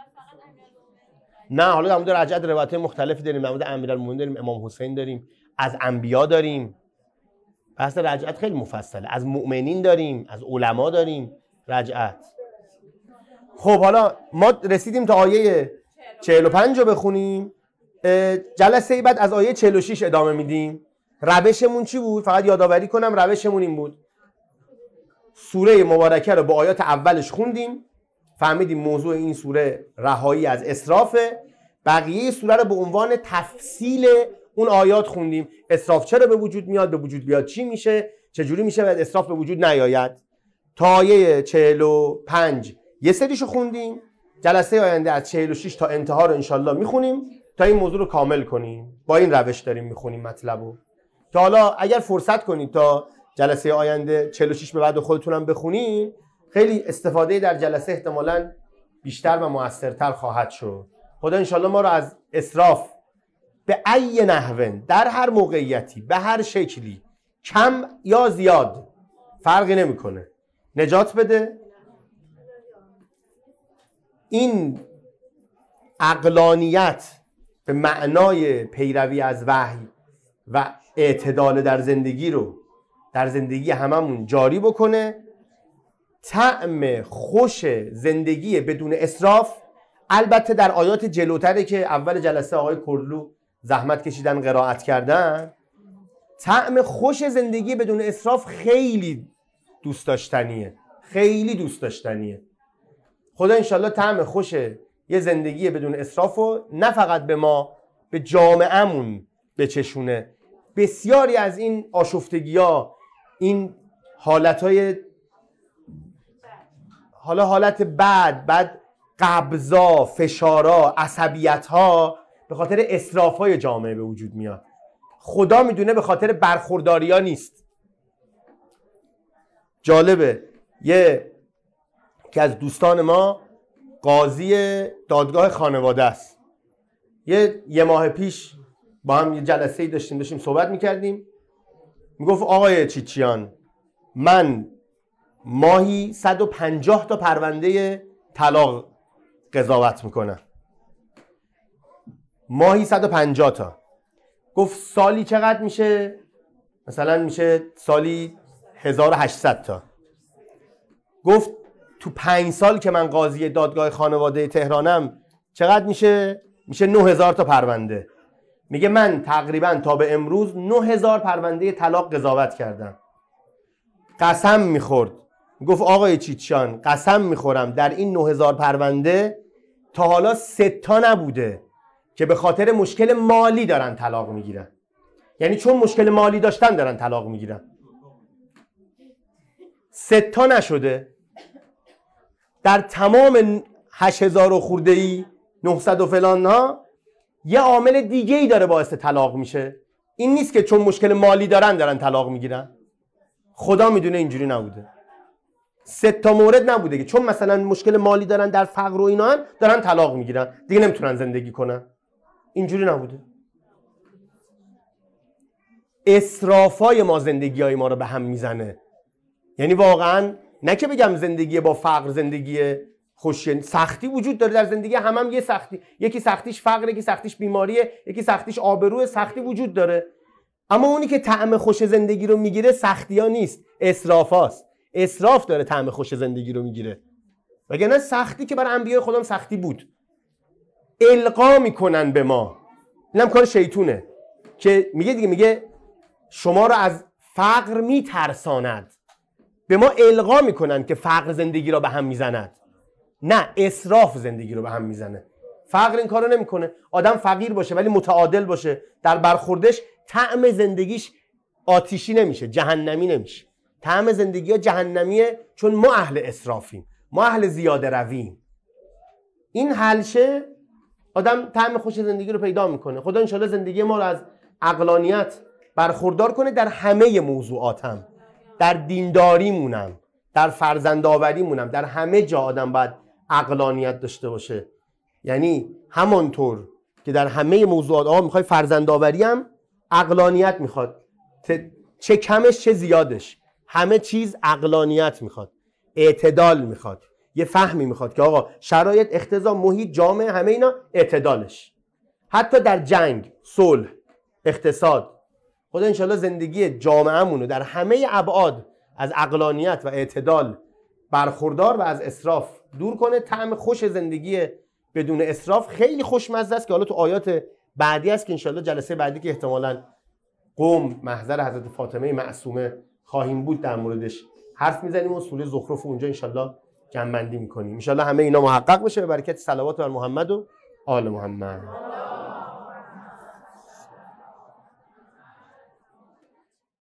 نه حالا در مورد رجعت روایت مختلفی داریم، در مورد امیرالمومنین داریم، امام حسین داریم، از انبیا داریم. بحث رجعت خیلی مفصله. از مؤمنین داریم، از علما داریم رجعت. خب حالا ما رسیدیم تا آیه چهل و پنج رو بخونیم. جلسه بعد از آیه چهل و شش ادامه میدیم. روشمون چی بود؟ فقط یادآوری کنم روشمون این بود. سوره مبارکه رو با آیات اولش خوندیم، فهمیدیم موضوع این سوره رهایی از اسرافه. بقیه سوره رو به عنوان تفصیل اون آیات خوندیم. اسراف چرا به وجود میاد، به وجود بیاد چی میشه، چجوری میشه بعد اسراف به وجود نیاید. تا آیه چهل و پنج یه سریشو خوندیم. جلسه آینده از چهل و شش تا انتها رو انشالله میخونیم تا این موضوع رو کامل کنیم. با این روش داریم میخونیم مطلبو. تا حالا اگر فرصت کنید تا جلسه آینده چهل و شش به بعد خودتونم بخونین، خیلی استفاده در جلسه احتمالاً بیشتر و موثرتر خواهد شد. خدا انشالله ما رو از اسراف به ای نحوه، در هر موقعیتی، به هر شکلی، کم یا زیاد فرقی نمیکنه، نجات بده. این عقلانیت به معنای پیروی از وحی و اعتدال در زندگی رو در زندگی هممون جاری بکنه. طعم خوش زندگی بدون اسراف البته در آیات جلوتره که اول جلسه آقای کرلو زحمت کشیدن قرائت کردن. طعم خوش زندگی بدون اسراف خیلی دوست داشتنیه، خیلی دوست داشتنیه. خدا انشالله طعم خوش یه زندگی بدون اسراف رو نه فقط به ما، به جامعهمون بچشونه. بسیاری از این آشفتگی‌ها، این حالتهای، حالا حالت بد، بعد قبضا، فشارا، عصبیت‌ها به خاطر اسراف‌های جامعه به وجود میاد. خدا میدونه به خاطر برخورداری‌ها نیست. جالبه یه که از دوستان ما قاضی دادگاه خانواده است. یه یه ماه پیش با هم یه جلسه‌ای داشتیم داشتیم صحبت می‌کردیم. میگفت آقای چیچیان، من ماهی صد و پنجاه تا پرونده طلاق قضاوت میکنم. ماهی صد و پنجاه تا. گفت سالی چقدر میشه؟ مثلا میشه سالی هزار و هشتصد تا. گفت تو پنج سال که من قاضی دادگاه خانواده تهرانم چقدر میشه؟ میشه نه هزار تا پرونده. میگه من تقریبا تا به امروز نه هزار پرونده طلاق قضاوت کردم. قسم میخورد، گفت آقای چیچیان قسم میخورم در این نه هزار پرونده تا حالا سه تا نبوده که به خاطر مشکل مالی دارن طلاق میگیرن. یعنی چون مشکل مالی داشتن دارن طلاق میگیرن. سه تا نشده. در تمام هشت هزار و خورده ای نهصد و فلان ها یه عامل دیگه ای داره باعث طلاق میشه. این نیست که چون مشکل مالی دارن دارن طلاق میگیرن. خدا میدونه اینجوری نبوده. سه تا مورد نبوده که چون مثلا مشکل مالی دارن در فقر و اینا دارن طلاق میگیرن دیگه نمیتونن زندگی کنن. اینجوری نبوده. اسرافای ما زندگیای ما رو به هم میزنه. یعنی واقعا نه که بگم زندگی با فقر زندگی خوشی، سختی وجود داره در زندگی، هم هم یه سختی، یکی سختیش فقر، یکی سختیش بیماریه، یکی سختیش آبروه، سختی وجود داره. اما اونی که طعم خوش زندگی رو میگیره سختی‌ها نیست، اسرافاست. اسراف داره طعم خوش زندگی رو میگیره. وگرنه سختی که برای انبیاء خودم سختی بود. القا میکنن به ما. اینم کار شیطونه که میگه دیگه، میگه شما رو از فقر میترساند. به ما القا میکنن که فقر زندگی رو به هم میزند. نه، اسراف زندگی رو به هم میزنه. فقر این کارو نمیکنه. آدم فقیر باشه ولی متعادل باشه، در برخوردش طعم زندگیش آتیشی نمیشه، جهنمی نمیشه. طعم زندگی ها جهنمیه چون ما اهل اسرافیم، ما اهل زیاده رویم. این حلشه آدم طعم خوش زندگی رو پیدا میکنه. خدا انشالله زندگی ما رو از عقلانیت برخوردار کنه در همه موضوعاتم، در دینداریمونم، در فرزندآوریمونم، در همه جا آدم باید عقلانیت داشته باشه. یعنی همانطور که در همه موضوعات آقا میخوای فرزندآوری هم عقلانیت میخواد، چه کمش چه زیادش، همه چیز عقلانیت میخواد، اعتدال میخواد، یه فهمی میخواد که آقا شرایط، اقتضا، محیط، جامعه، همه اینا اعتدالش. حتی در جنگ، صلح، اقتصاد، خدا انشالله زندگی جامعه‌مون رو در همه ابعاد از عقلانیت و اعتدال برخوردار و از اسراف دور کنه. طعم خوش زندگی بدون اسراف خیلی خوشمزه است که حالا تو آیات بعدی است که انشالله جلسه بعدی که احتمالاً قوم محضر حضرت فاطمه معصومه خواهیم بود در موردش حرف میزنیم و سوره زخرف اونجا انشالله جمع بندی میکنیم. انشالله همه اینا محقق بشه به برکت صلوات بر محمد و آل محمد.